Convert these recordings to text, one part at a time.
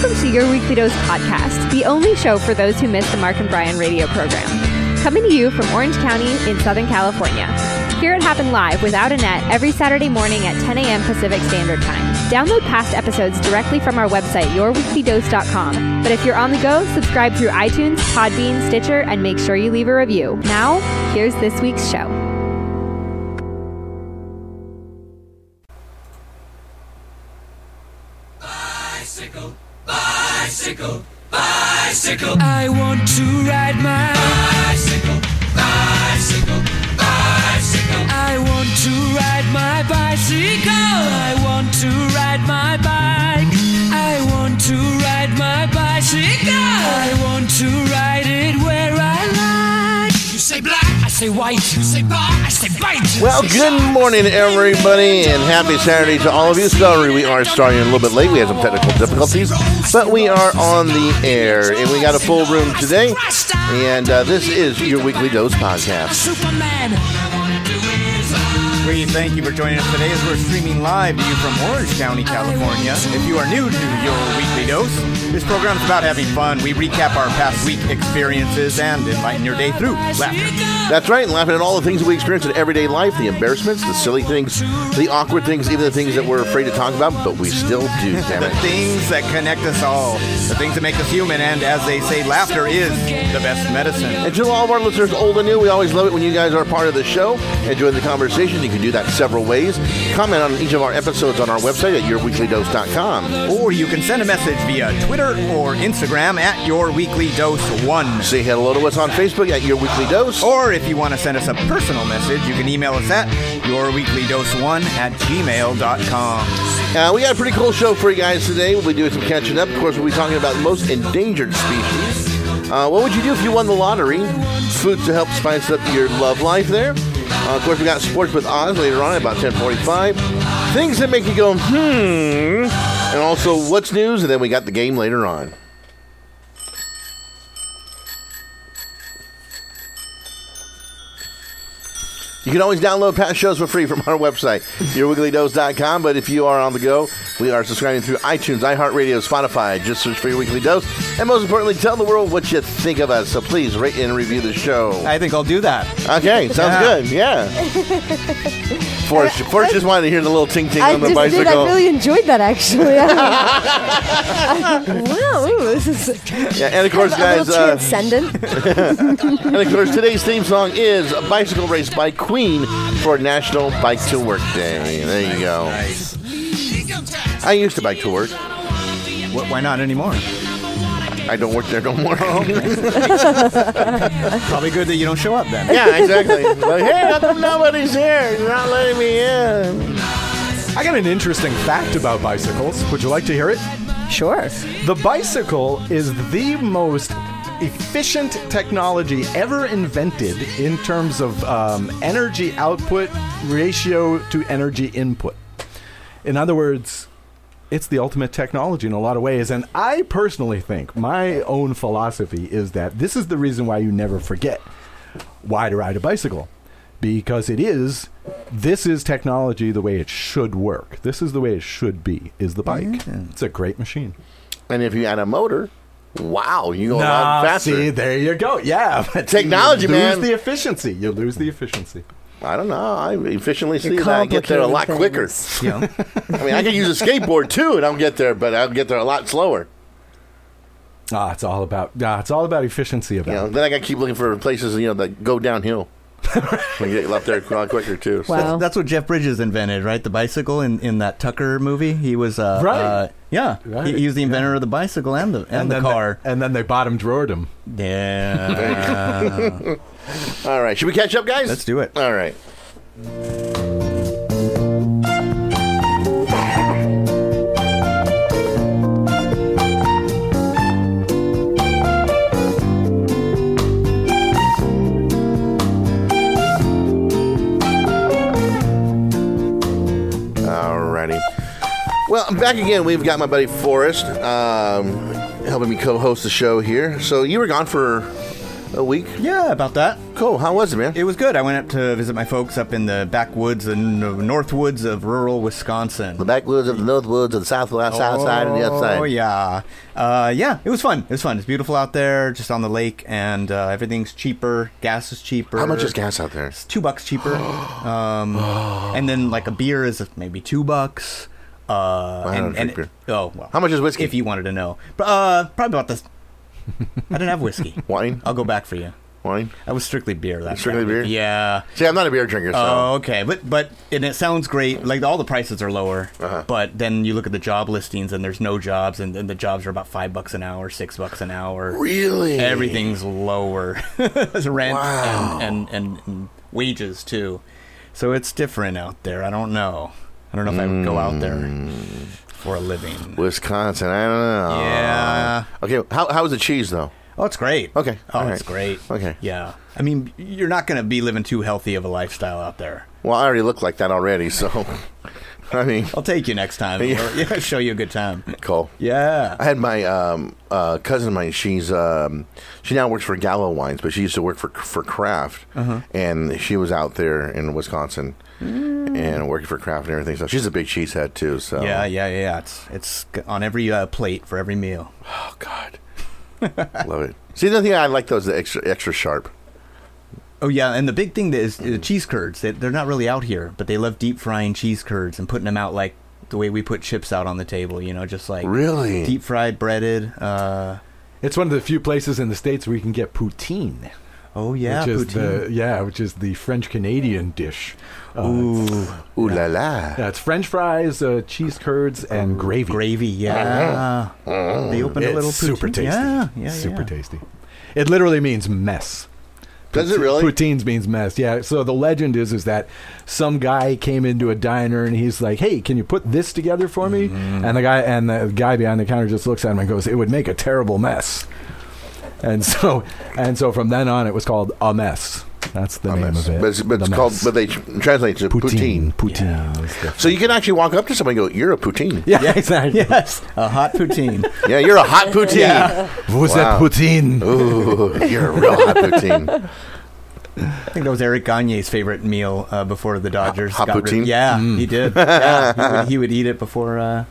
Welcome to Your Weekly Dose podcast, the only show for those who miss the Mark and Brian radio program. Coming to you from Orange County in Southern California. Hear it happen live without a net every Saturday morning at 10 a.m. Pacific Standard Time. Download past episodes directly from our website, yourweeklydose.com. But if you're on the go, subscribe through iTunes, Podbean, Stitcher, and make sure you leave a review. Now, here's this week's show. Bicycle, bicycle, bicycle. I want to ride my bicycle, bicycle, bicycle. I want to ride my bicycle. I want to ride my bike. I want to ride my bicycle. I want to ride it where I like. You say black, I say white. You say bar, I say bite. Well, good morning, everybody, and happy Saturday to all of you. Sorry, we are starting a little bit late. We had some technical difficulties, but we are on the air, and we got a full room today, and this is Your Weekly Dose podcast. Superman. We thank you for joining us today as we're streaming live to you from Orange County, California. If you are new to Your Weekly Dose, this program is about having fun. We recap our past week experiences and enlighten your day through laughter. That's right, and laughing at all the things that we experience in everyday life, the embarrassments, the silly things, the awkward things, even the things that we're afraid to talk about, but we still do, damn it. The things that connect us all, the things that make us human, and as they say, laughter is the best medicine. And to all of our listeners, old and new, we always love it when you guys are part of the show and join the conversation. You can do that several ways. Comment on each of our episodes on our website at yourweeklydose.com. Or you can send a message via Twitter or Instagram at yourweeklydose1. Say hello to us on Facebook at Your Weekly Dose. Or if you want to send us a personal message, you can email us at yourweeklydose1@gmail.com. We got a pretty cool show for you guys today. We'll be doing some catching up. Of course, we'll be talking about the most endangered species. What would you do if you won the lottery? Foods to help spice up your love life there. Of course, we got Sports with Oz later on at about 10:45. Things that make you go, And also, what's news? And then we got the game later on. You can always download past shows for free from our website, yourweeklydose.com. But if you are on the go, we are subscribing through iTunes, iHeartRadio, Spotify. Just search for Your Weekly Dose. And most importantly, tell the world what you think of us. So please rate and review the show. I think I'll do that. Okay, sounds good. Yeah. Forrest just wanted to hear the little ting-ting on the bicycle. I really enjoyed that, actually. Wow, this is... Yeah, and of course, guys... transcendent. And of course, today's theme song is A Bicycle Race by Queen for National Bike to Work Day. There you go. Nice. I used to bike to work. Why not anymore? I don't work there no more. Probably good that you don't show up then. Yeah, exactly. Like, hey, how come nobody's here? You're not letting me in. I got an interesting fact about bicycles. Would you like to hear it? Sure. The bicycle is the most efficient technology ever invented in terms of energy output ratio to energy input. In other words, it's the ultimate technology in a lot of ways. And I personally think my own philosophy is that this is the reason why you never forget why to ride a bicycle. Because this is technology the way it should work. This is the way it should be, is the bike. Mm-hmm. It's a great machine. And if you add a motor, wow, you go a lot faster. See, there you go. Yeah. Technology, man. You lose the efficiency. You lose the efficiency. I don't know. I efficiently see that I get there a lot quicker. Yeah. I mean, I can use a skateboard too, and I'll get there, but I'll get there a lot slower. It's all about efficiency. Then I got to keep looking for places that go downhill. We get up there a lot quicker too. Wow. That's what Jeff Bridges invented, right? The bicycle in that Tucker movie. He was right. Right. He was the inventor of the bicycle and the car. And then they bottom drawered him. Yeah. All right. Should we catch up, guys? Let's do it. All right. Alrighty. Well, I'm back again. We've got my buddy Forrest helping me co-host the show here. So you were gone for a week? Yeah, about that. Cool. How was it, man? It was good. I went up to visit my folks up in the backwoods and north woods of rural Wisconsin. The backwoods of the north woods of the south side and the other side. Oh, yeah. Yeah, it was fun. It was fun. It's beautiful out there, just on the lake, and everything's cheaper. Gas is cheaper. How much is gas out there? It's $2 cheaper. And then, like, a beer is maybe $2. Beer. Oh, well. How much is whiskey? If you wanted to know. Probably about this. I didn't have whiskey. Wine? I'll go back for you. Wine? That was strictly beer. Strictly beer? Yeah. See, I'm not a beer drinker, so. Oh, okay. But and it sounds great. Like, all the prices are lower. Uh-huh. But then you look at the job listings, and there's no jobs, and the jobs are about $5 an hour, $6 an hour. Really? Everything's lower. Rent Wow. and wages, too. So it's different out there. I don't know if I would go out there for a living. Wisconsin, I don't know. Yeah. Okay, how is the cheese, though? Oh, it's great. Okay. Oh, All it's right. great. Okay. Yeah. I mean, you're not going to be living too healthy of a lifestyle out there. Well, I already look like that already, so. I mean. I'll take you next time. Yeah. Show you a good time. Cool. Yeah. I had my cousin of mine. She now works for Gallo Wines, but she used to work for Kraft, and she was out there in Wisconsin and working for Kraft and everything. So she's a big cheesehead too. So Yeah. It's on every plate for every meal. Oh God, love it. See, the thing I like those the extra sharp. Oh yeah, and the big thing that is cheese curds. They're not really out here, but they love deep frying cheese curds and putting them out like the way we put chips out on the table. Just like Really deep fried, breaded. It's one of the few places in the States where you can get poutine. Oh yeah, which is the French Canadian dish. Ooh la la. Yeah, it's French fries, cheese curds, and gravy. Gravy, yeah. They opened a little It's super poutine. tasty. Yeah, super tasty. It literally means mess. Does it really? Poutines means mess. Yeah. So the legend is that some guy came into a diner and he's like, "Hey, can you put this together for me?" And the guy behind the counter just looks at him and goes, "It would make a terrible mess." And so from then on, it was called a mess. That's the name of it. But it's called. But they translate to poutine. Poutine. So you can actually walk up to somebody and go, "You're a poutine." Yeah, exactly. Yes, a hot poutine. Yeah, you're a hot poutine. Yeah. Vous êtes poutine. Ooh, you're a real hot poutine. I think that was Eric Gagne's favorite meal before the Dodgers hot got poutine? Yeah, he did. Yeah, he would eat it before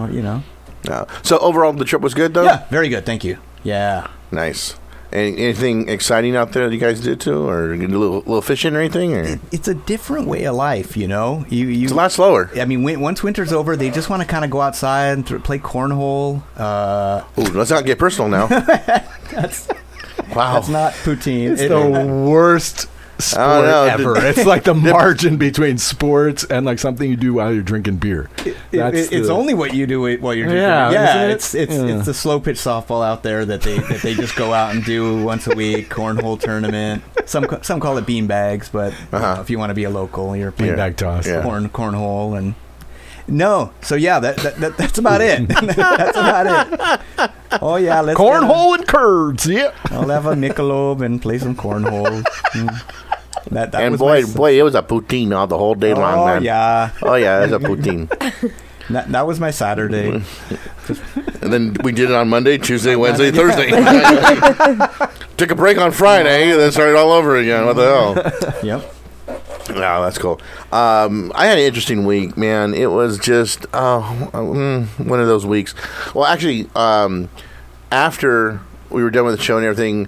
So overall, the trip was good, though? Yeah, very good. Thank you. Yeah. Nice. Anything exciting out there that you guys did too, or a little fishing or anything? Or? It's a different way of life, It's a lot slower. I mean, once winter's over, they just want to kind of go outside and play cornhole. Ooh, let's not get personal now. Wow. That's not poutine. It's the worst sport ever. It's like the margin between sports and like something you do while you're drinking beer. It's only what you do while you're drinking. Yeah, it's the slow pitch softball out there that they just go out and do once a week. Cornhole tournament. Some call it bean bags, but if you want to be a local, you're playing bag toss, cornhole and. No, so yeah, that's about it. That's about it. Oh yeah, let's cornhole and curds. Yeah, I'll have a Michelob and play some cornhole. That and was boy, it was a poutine all the whole day long, man. Yeah. Oh yeah, it was a poutine. That was my Saturday. And then we did it on Monday, Tuesday, Wednesday, Thursday. Took a break on Friday, and then started all over again. What the hell? Yep. Wow, that's cool. I had an interesting week, man. It was just one of those weeks. Well, actually, after we were done with the show and everything,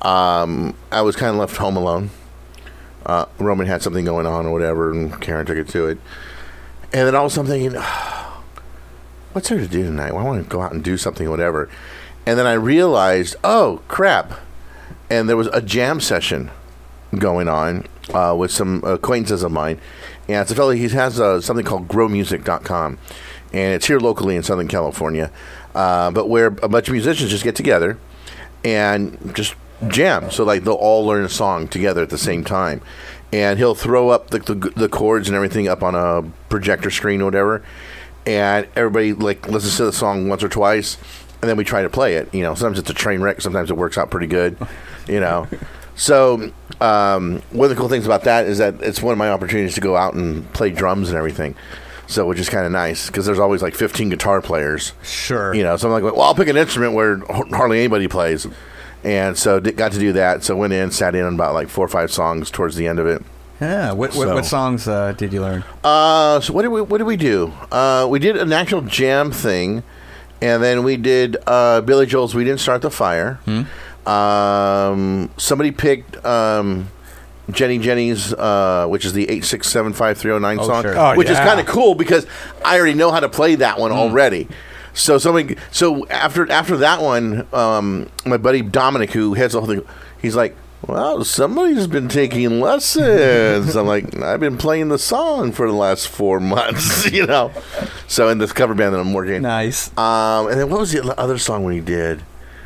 I was kind of left home alone. Roman had something going on or whatever, and Karen took it to it. And then all of a sudden thinking, what's there to do tonight? Well, I want to go out and do something or whatever. And then I realized, oh, crap. And there was a jam session going on with some acquaintances of mine. And it's a fellow, he has something called growmusic.com. And it's here locally in Southern California. But where a bunch of musicians just get together and just jam. So, like, they'll all learn a song together at the same time. And he'll throw up the chords and everything up on a projector screen or whatever. And everybody, like, listens to the song once or twice. And then we try to play it. You know, sometimes it's a train wreck. Sometimes it works out pretty good, you know. So, one of the cool things about that is that it's one of my opportunities to go out and play drums and everything. So, which is kind of nice because there's always like 15 guitar players. Sure. You know, so I'm like, well, I'll pick an instrument where hardly anybody plays. And so got to do that. So went in, sat in on about like 4 or 5 songs towards the end of it. Yeah. What songs did you learn? So what did we do? We did an actual jam thing, and then we did Billy Joel's "We Didn't Start the Fire." Somebody picked Jenny's, which is the 8675309 song, sure. which is kind of cool because I already know how to play that one already. So after that one, my buddy Dominic, who heads the whole thing, he's like, "Well, somebody's been taking lessons." I'm like, "I've been playing the song for the last 4 months," you know. So in this cover band that I'm working, Nice. and then what was the other song we did?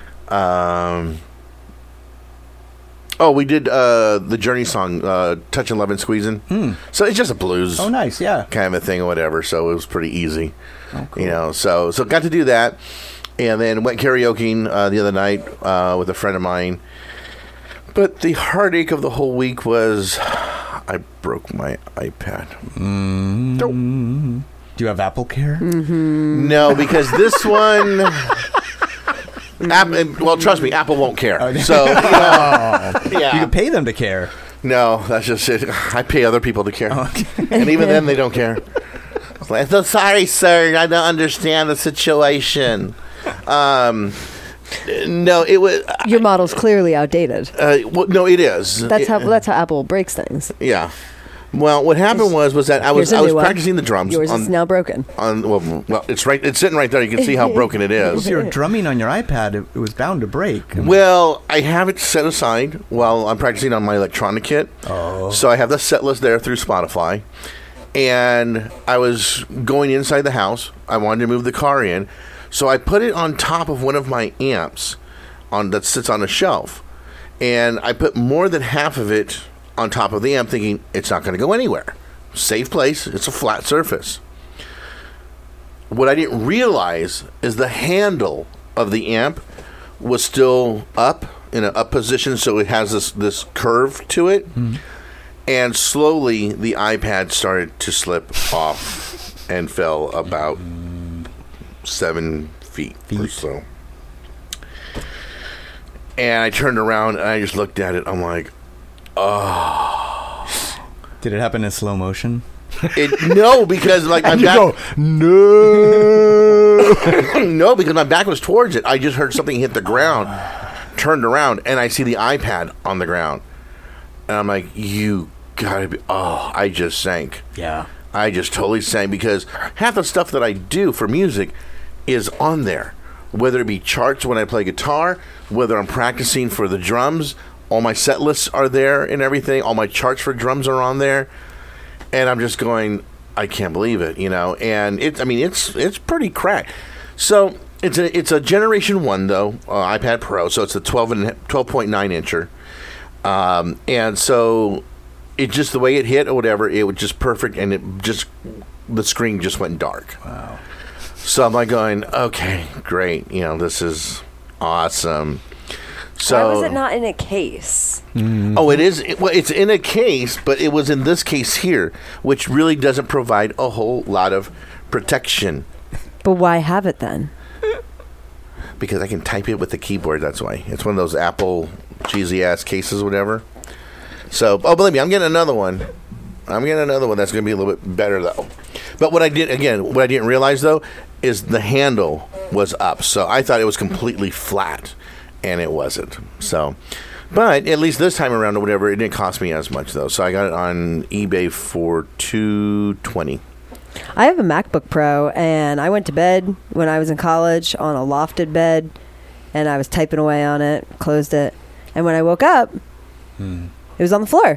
We did the Journey song, "Touching, Love, and Squeezing." So it's just a blues. Oh, nice. Yeah. Kind of a thing or whatever. So it was pretty easy. Oh, cool. You know. So got to do that, and then went karaokeing the other night with a friend of mine. But the heartache of the whole week was I broke my iPad. Do you have Apple Care? No, because this one. Well, trust me, Apple won't care. So, yeah. You can pay them to care. No, that's just it. I pay other people to care. And even then, they don't care. I'm so sorry, sir. I don't understand the situation. No, it was... Your model's clearly outdated. Well, no, it is. That's how Apple breaks things. Yeah. Well, what happened was that I was practicing the drums. Yours is now broken. Well, it's right. It's sitting right there. You can see how broken it is. If you're drumming on your iPad, it was bound to break. Well, I have it set aside while I'm practicing on my electronic kit. Oh. So I have the set list there through Spotify. And I was going inside the house. I wanted to move the car in. So I put it on top of one of my amps that sits on a shelf. And I put more than half of it on top of the amp, thinking it's not going to go anywhere. Safe place. It's a flat surface. What I didn't realize is the handle of the amp was still up in an up position, so it has this curve to it. And slowly the iPad started to slip off and fell about 7 feet or so. And I turned around and I just looked at it. I'm like, oh. Did it happen in slow motion? No, because like my back. Go, no. No, because my back was towards it. I just heard something hit the ground, turned around, and I see the iPad on the ground. And I'm like, you gotta be. Oh, I just sank. Yeah. I just totally sank because half the stuff that I do for music is on there. Whether it be charts when I play guitar, whether I'm practicing for the drums, all my set lists are there and everything. All my charts for drums are on there. And I'm just going, I can't believe it, you know. And it's pretty cracked. So it's a Generation 1, though, iPad Pro. So it's a 12.9 incher. And so it just, the way it hit or whatever, it was just perfect. And the screen just went dark. Wow. So I'm like going, okay, great. You know, this is awesome. So, why was it not in a case? Oh, it is. It's in a case, but it was in this case here, which really doesn't provide a whole lot of protection. But why have it then? Because I can type it with the keyboard. That's why. It's one of those Apple cheesy ass cases, whatever. So, believe me, I'm getting another one. That's going to be a little bit better though. But what I didn't realize though is the handle was up. So I thought it was completely flat. And it wasn't. So, but at least this time around or whatever, it didn't cost me as much though. So I got it on eBay for $220. I have a MacBook Pro, and I went to bed when I was in college on a lofted bed, and I was typing away on it, closed it, and when I woke up, it was on the floor.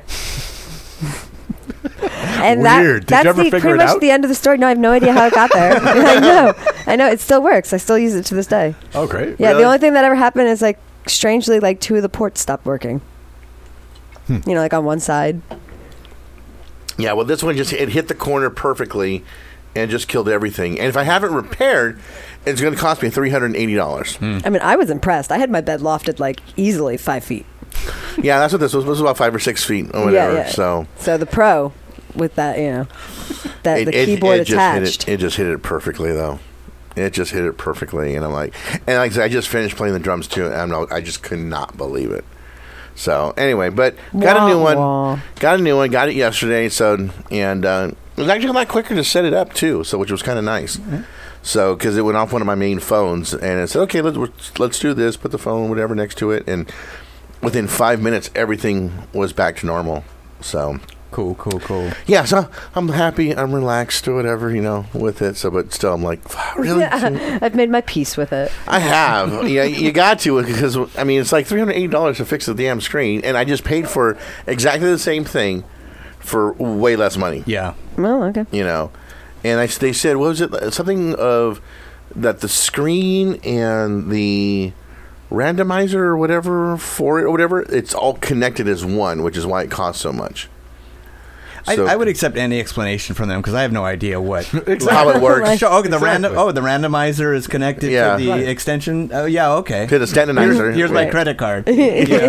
And weird. Did you ever figure pretty it much out? the end of the story. No, I have no idea how it got there. I know. It still works. I still use it to this day. Oh, great. Yeah, Really? the only thing that ever happened is, like, strangely, like, 2 of the ports stopped working. You know, like on one side. Yeah, well, this one it hit the corner perfectly and just killed everything. And if I have it repaired, it's going to cost me $380. I mean, I was impressed. I had my bed lofted, like, easily 5 feet. Yeah, that's what this was. This was about 5 or 6 feet or whatever. Yeah. So the Pro with that, you know, the keyboard it attached. It just hit it perfectly, though. It just hit it perfectly, and I'm like, and like I said, I just finished playing the drums too, and I just could not believe it. So anyway, but got a new one. Got a new one. Got it yesterday. So and it was actually a lot quicker to set it up too. So which was kind of nice. Mm-hmm. So because it went off one of my main phones, and it said, okay, let's do this. Put the phone whatever next to it, and within 5 minutes, everything was back to normal. So. Cool. Yeah, so I'm happy, I'm relaxed or whatever, with it. So, but still, I'm like, really? Yeah, I've made my peace with it. I have. Yeah, you got to, because it's like $380 to fix the damn screen, and I just paid for exactly the same thing for way less money. Yeah. Well, okay. And they said, what was it? Something of that the screen and the randomizer or whatever for it or whatever, it's all connected as one, which is why it costs so much. I would accept any explanation from them because I have no idea how it works. The randomizer is connected to the extension. Oh yeah, okay. To the standardizer. Here's my credit card. What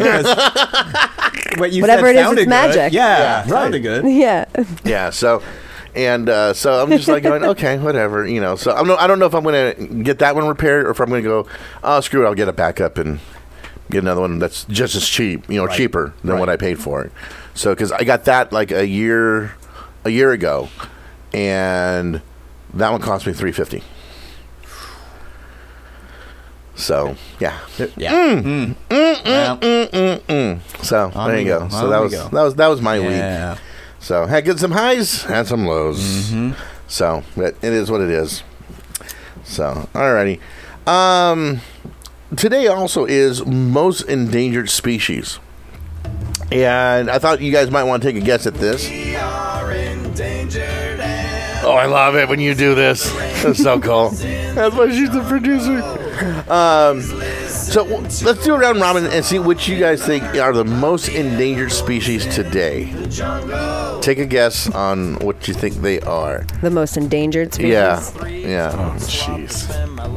you Whatever said it is, sounded it's magic. Good. Yeah, sounded good. Yeah. Yeah. So. And so I'm just like going, okay, whatever, So I don't know if I'm going to get that one repaired or if I'm going to go, oh, screw it, I'll get a backup and get another one that's just as cheap, cheaper than what I paid for it. So because I got that like a year ago, and that one cost me $350. So yeah. So there you go. So that was my week. So had some highs, had some lows. Mm-hmm. So but it is what it is. So alrighty. Today also is most endangered species, and I thought you guys might want to take a guess at this. We are endangered. Oh, I love it when you do this. That's so cool. That's why she's the producer. So let's do a round robin and see which you guys think are the most endangered species today. Take a guess on what you think they are. The most endangered species? Yeah. Oh, jeez.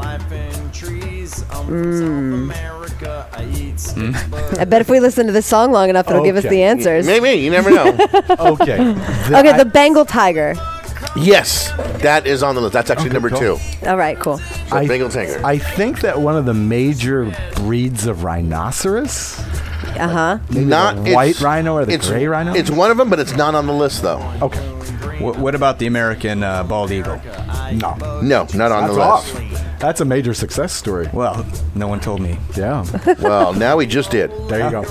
I bet if we listen to this song long enough, it'll give us the answers. Maybe. You never know. Okay. The Bengal tiger. Yes, that is on the list. That's actually number 2. All right, cool. So Bengal tiger. I think that one of the major breeds of rhinoceros. Maybe not the white rhino or the gray rhino. It's one of them, but it's not on the list though. Okay. What about the American bald eagle? No, not on the list. That's a major success story. Well, no one told me. Yeah. Well, now we just did. There you go.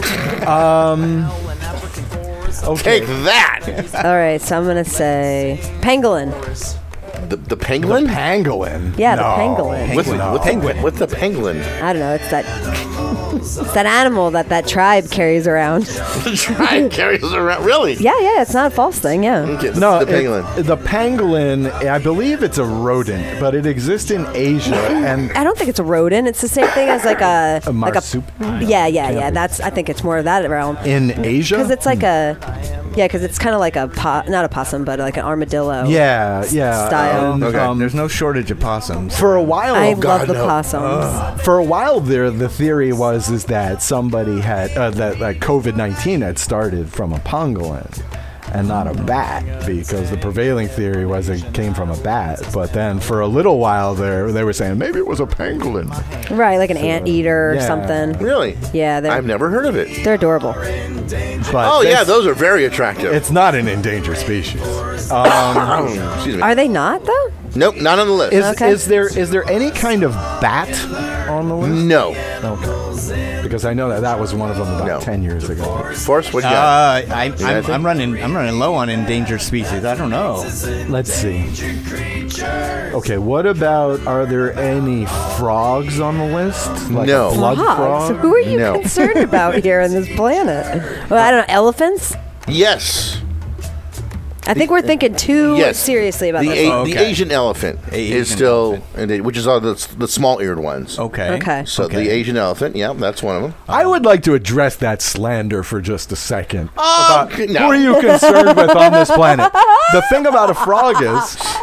Okay. Take that. All right, so I'm going to say pangolin. The pangolin? The pangolin. Yeah, the pangolin. What's the pangolin? I don't know. It's that animal that tribe carries around. The tribe carries around? Really? Yeah. It's not a false thing. Yeah. Okay, the pangolin. The pangolin, I believe it's a rodent, but it exists in Asia, and I don't think it's a rodent. It's the same thing as like a marsupial. Yeah. I think it's more of that realm. In Asia, because it's like because it's kind of like not a possum, but like an armadillo. Yeah. Style. There's no shortage of possums. For a while, I love the possums. For a while there, the theory was that somebody had that COVID-19 had started from a pangolin and not a bat, because the prevailing theory was it came from a bat. But then for a little while there, they were saying maybe it was a pangolin. Right, like an anteater or something. Really? Yeah. I've never heard of it. They're adorable. But those are very attractive. It's not an endangered species. Excuse me. Are they not, though? Nope, not on the list. Is there any kind of bat on the list? No. Okay. Because I know that was one of them about 10 years ago. Forrest, what do you got? I'm running low on endangered species. I don't know. Let's see. Okay, what about, are there any frogs on the list? Like no. A blood frog? So who are you concerned about here on this planet? Well, I don't know. Elephants? Yes. I think we're thinking too seriously about this. The Asian elephant is still, which is all the small-eared ones. Okay. So the Asian elephant, that's one of them. I would like to address that slander for just a second. No. Who are you concerned with on this planet? The thing about a frog is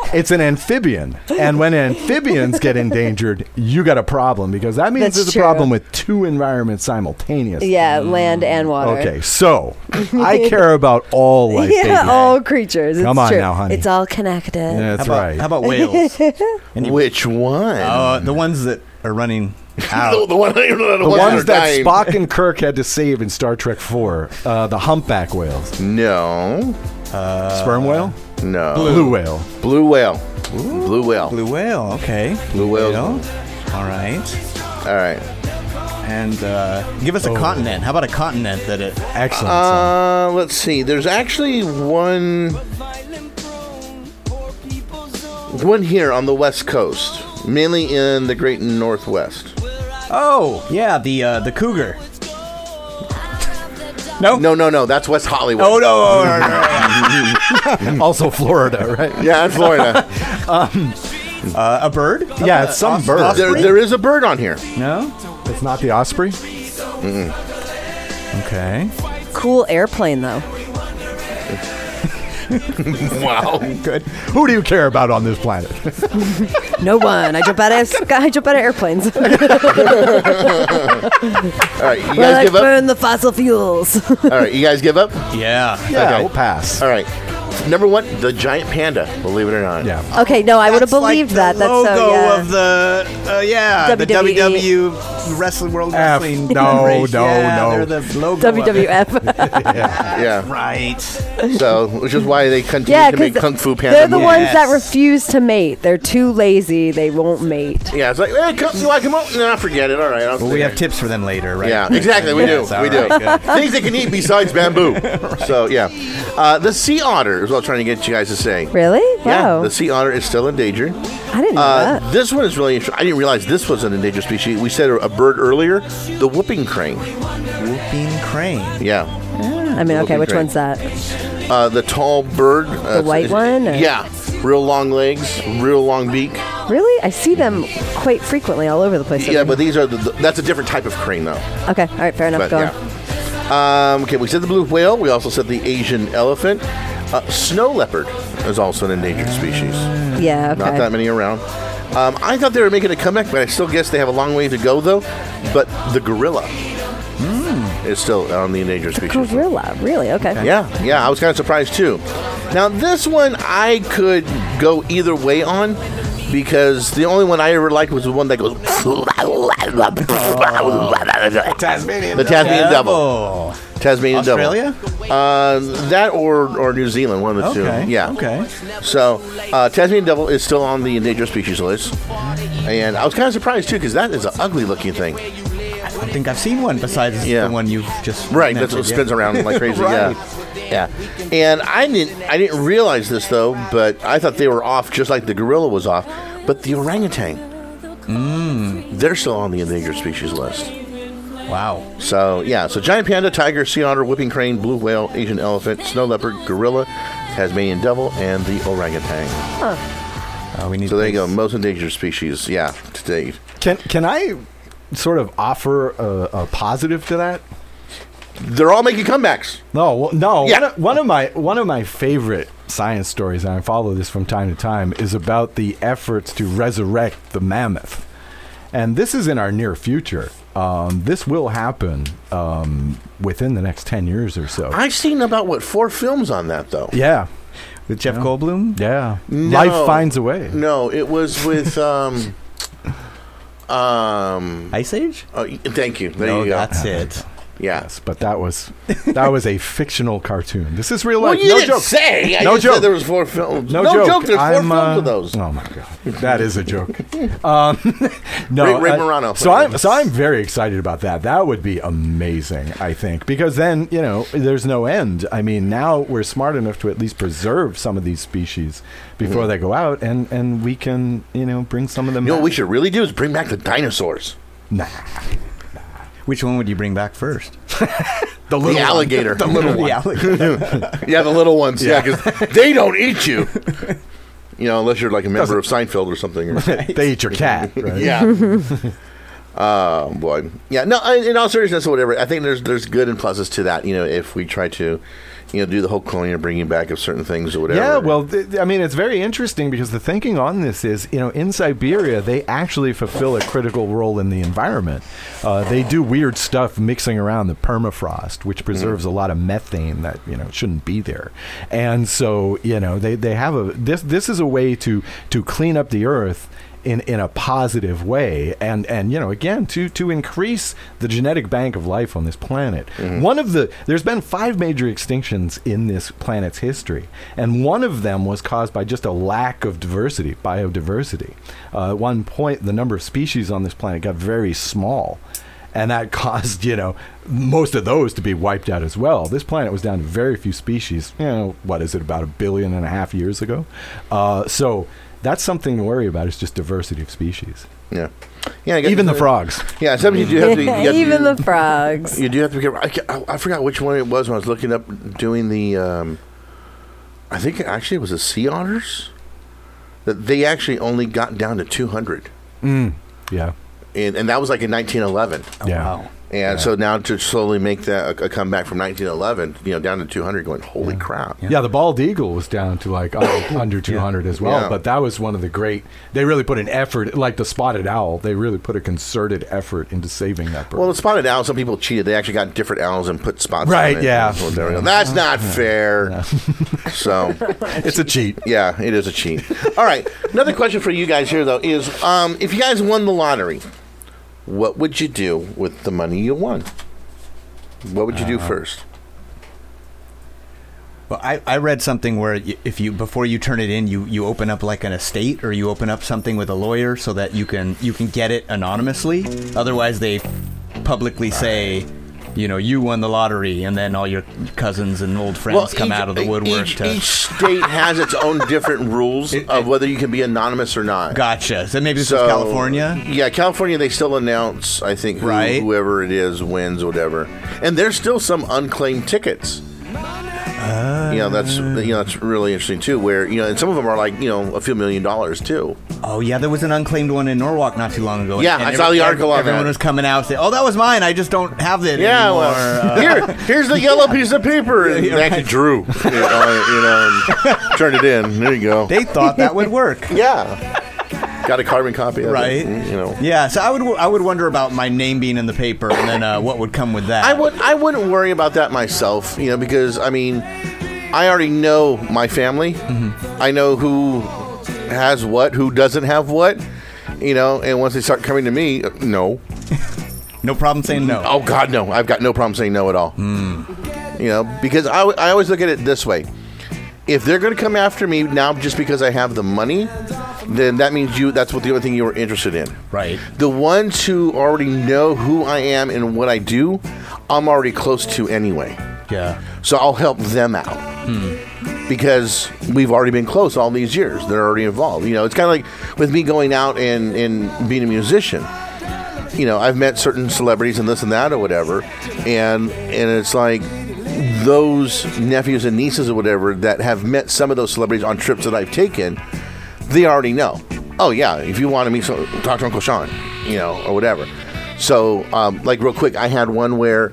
It's an amphibian. And when amphibians get endangered, you got a problem because that means That's there's true. a problem with two environments simultaneously. Yeah, land and water. Okay, so I care about all life, Yeah, baby. all creatures. It's Come on true. now, honey. It's all connected. Yeah, that's How about, right. How about whales? Which one? The ones that are running out. the one the the ones ones that dying. Spock and Kirk had to save in Star Trek 4, the humpback whales. No. Sperm whale? No. Blue whale. Blue whale. Blue whale. Blue whale. Okay. Blue whale. All right. All right. And give us a continent. How about a continent that it? Excellent. Let's see. There's actually one here on the West Coast, mainly in the Great Northwest. Oh, yeah, the cougar. No. No. That's West Hollywood. Oh no. Also Florida, right? Yeah, that's Florida. A bird? Yeah, it's some bird. there is a bird on here. No. It's not the osprey? Okay. Cool airplane, though. Wow. Good. Who do you care about on this planet? No one. I jump out of airplanes. All right, you Well, guys I give up? burn the fossil fuels. All right, you guys give up? Yeah. Yeah, Okay. we'll pass. All right. Number one, the giant panda, believe it or not. Yeah. Okay, no, I would have That's like believed the that. That's logo so, yeah. of the the WWE. WW Wrestling World F. Wrestling. No, Federation. no, Yeah, no. They're the logo. Of it. WWF. Yeah. Right. So, which is why they continue Yeah, to make because Kung Fu Panda they're the movies. ones that refuse to mate. They're too lazy. They won't mate. Yeah, it's like, hey, you like them all? No, forget it. All right. Well, we have tips for them later, right? Yeah, exactly. We do. Yes, all We do. right, good. Things they can eat besides bamboo. So, yeah. The sea otter is what I'm trying to get you guys to say. Really? Yeah, Wow. the sea otter is still endangered. I didn't know that. This one is really interesting. I didn't realize this was an endangered species. We said a bird earlier, the whooping crane. Whooping crane. Yeah. I mean, okay, Whooping which crane. one's that? The tall bird. The white one? Or? Yeah. Real long legs, real long beak. Really? I see them quite frequently all over the place. Yeah, but these are that's a different type of crane, though. Okay, all right, fair enough. But, Go on. yeah. Okay, we said the blue whale. We also said the Asian elephant. Snow leopard is also an endangered species. Yeah, okay. Not that many around. I thought they were making a comeback, but I still guess they have a long way to go, though. But the gorilla is still on the endangered species. Gorilla, really? Okay. Yeah, I was kind of surprised, too. Now, this one I could go either way on, because the only one I ever liked was the one that goes... Tasmanian The Tasmanian devil. Oh. Tasmanian Australia? devil. That or New Zealand, one of the Okay. two. Yeah. Okay. So, Tasmanian devil is still on the endangered species list. And I was kind of surprised, too, because that is an ugly looking thing. I think I've seen one besides Yeah. the one you've just Right, that's mentioned, what spins around like crazy. Right. Yeah. And I didn't realize this, though, but I thought they were off just like the gorilla was off. But the orangutan, they're still on the endangered species list. Wow. So, yeah. So, giant panda, tiger, sea otter, whooping crane, blue whale, Asian elephant, snow leopard, gorilla, Tasmanian devil, and the orangutan. We need So, there you go. Most endangered species, yeah, to date. Can I sort of offer a positive to that? They're all making comebacks. No. Yeah. One of my favorite science stories, and I follow this from time to time, is about the efforts to resurrect the mammoth. And this is in our near future. This will happen within the next 10 years or so. I've seen about, 4 films on that, though. Yeah. with Jeff Goldblum. Yeah. No. Life finds a way. No, it was with, Ice Age? thank you. There No, you go. that's it. Yeah. Yes, but that was a fictional cartoon. This is real Well, life. you No didn't joke. say. I No just joke. said there was 4 films. No joke. joke. There's 4 I'm, films of those. Oh my god, that is a joke. No, Ray Morano. So I'm very excited about that. That would be amazing, I think, because then there's no end. I mean, now we're smart enough to at least preserve some of these species before they go out, and we can bring some of them. You know back. what we should really do is bring back the dinosaurs. Nah, Which one would you bring back first? The alligator. the little one. The alligator. Yeah, the little ones. Yeah, because they don't eat you. Unless you're like a member of Seinfeld or something. They eat your cat. Right? Yeah. Boy. Yeah, no, in all seriousness or whatever, I think there's good and pluses to that, if we try to, do the whole cloning or bringing back of certain things or whatever. Yeah, well, it's very interesting because the thinking on this is, in Siberia, they actually fulfill a critical role in the environment. They do weird stuff mixing around the permafrost, which preserves a lot of methane that, shouldn't be there. And so, they have this is a way to clean up the earth in a positive way, and again to increase the genetic bank of life on this planet. There's been 5 major extinctions in this planet's history, and one of them was caused by just a lack of biodiversity. At one point, the number of species on this planet got very small, and that caused most of those to be wiped out as well. This planet was down to very few species. What is it, about 1.5 billion years ago? So that's something to worry about. Is just diversity of species. Yeah. I guess even the frogs. Yeah, sometimes you do have to. Even the frogs. You do have to be careful. I forgot which one it was when I was looking up doing the. I think actually it was the sea otters. That they actually only got down to 200. Yeah. And that was like in 1911. Oh, yeah. Wow. And so now to slowly make that a comeback from 1911, down to 200, going, holy crap. Yeah, the bald eagle was down to like under 200 as well. Yeah. But that was one of the great, they really put an effort, like the spotted owl, they really put a concerted effort into saving that bird. Well, the spotted owl, some people cheated. They actually got different owls and put spots on it. Right, yeah. That's not fair. Yeah. So it's a cheat. Yeah, it is a cheat. All right. Another question for you guys here, though, is if you guys won the lottery, what would you do with the money you won? What would you do first? Well, I read something where before you turn it in, you open up like an estate, or you open up something with a lawyer so that you can get it anonymously. Otherwise, they publicly say, you won the lottery, and then all your cousins and old friends come out of the woodwork. Each state has its own different rules of whether you can be anonymous or not. Gotcha. So maybe this is California? Yeah, California, they still announce, I think, whoever it is wins or whatever. And there's still some unclaimed tickets. That's really interesting too. Where and some of them are like a few $1 million too. Oh yeah, there was an unclaimed one in Norwalk not too long ago. Yeah, I saw the article on that. Everyone was coming out saying, "Oh, that was mine. I just don't have it anymore." Well, here's the yellow piece of paper. And they actually drew, and turned it in. There you go. They thought that would work. Yeah. Got a carbon copy of it. Yeah, so I would wonder about my name being in the paper, and then what would come with that. I wouldn't worry about that myself, because I already know my family. Mm-hmm. I know who has what, who doesn't have what, and once they start coming to me, no. No problem saying no. Oh God, no. I've got no problem saying no at all. Because I always look at it this way. If they're going to come after me now just because I have the money, then that means that's the only thing you were interested in. Right. The ones who already know who I am and what I do, I'm already close to anyway. Yeah. So I'll help them out. Because we've already been close all these years. They're already involved. It's kind of like with me going out and being a musician. I've met certain celebrities and this and that or whatever. And it's like those nephews and nieces or whatever that have met some of those celebrities on trips that I've taken, they already know. Oh, yeah, if you want to meet talk to Uncle Sean, or whatever. So, like real quick, I had one where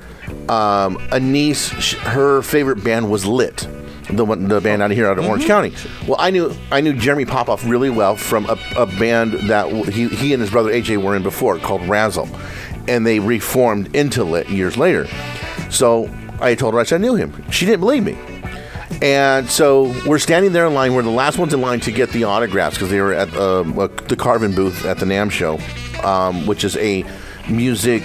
a niece, her favorite band was Lit. The band out of Orange County. Well, I knew Jeremy Popoff really well from a band that he and his brother AJ were in before called Razzle, and they reformed into Lit years later. So I told her I knew him. She didn't believe me, and so we're standing there in line. We're the last ones in line to get the autographs because they were at the Carvin booth at the NAMM show, which is a music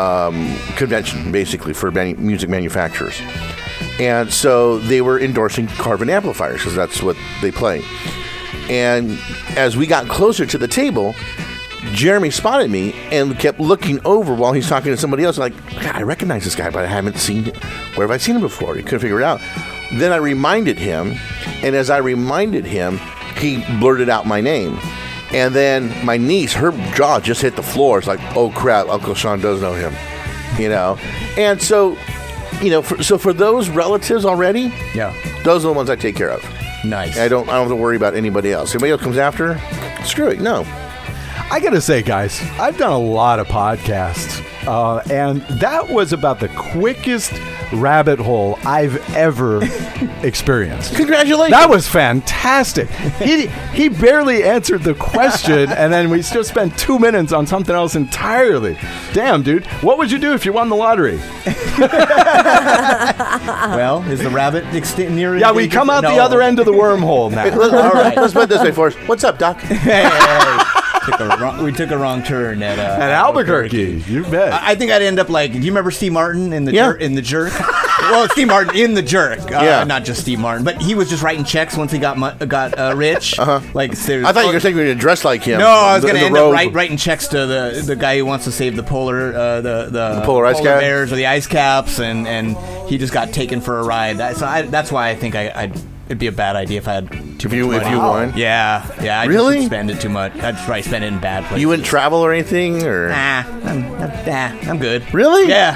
convention basically for music manufacturers. And so they were endorsing Carvin amplifiers because that's what they play. And as we got closer to the table, Jeremy spotted me and kept looking over while he's talking to somebody else. Like, God, I recognize this guy, but I haven't seen him. Where have I seen him before? He couldn't figure it out. Then I reminded him, and as I reminded him, he blurted out my name. And then my niece, her jaw just hit the floor. It's like, oh crap, Uncle Sean does know him, And so, for those relatives already, those are the ones I take care of. Nice. I don't have to worry about anybody else. Anybody else comes after, screw it, no. I gotta say, guys, I've done a lot of podcasts, and that was about the quickest rabbit hole I've ever experienced. Congratulations. That was fantastic. He barely answered the question, and then we still spent 2 minutes on something else entirely. Damn, dude. What would you do if you won the lottery? Well, is the rabbit near? Yeah, we come out the other end of the wormhole now. All right, let's put it this way for us. What's up, Doc? We took a wrong turn at Albuquerque. You bet. I think I'd end up like. Do you remember Steve Martin in the Yeah. in the Jerk? Well, Steve Martin in the Jerk. Yeah. Not just Steve Martin, but he was just writing checks once he got rich. Like, I thought you were saying you were going to dress like him. No, I was The- going to the end robe. up writing checks to the guy who wants to save the the polar ice cap? bears or the ice caps, and he just got taken for a ride. That's why I think it'd be a bad idea if I had too much money. If you won? Yeah. I Really? just spend it too much. I'd probably spend it in bad places. You wouldn't travel or anything, or I'm good. Really? Yeah.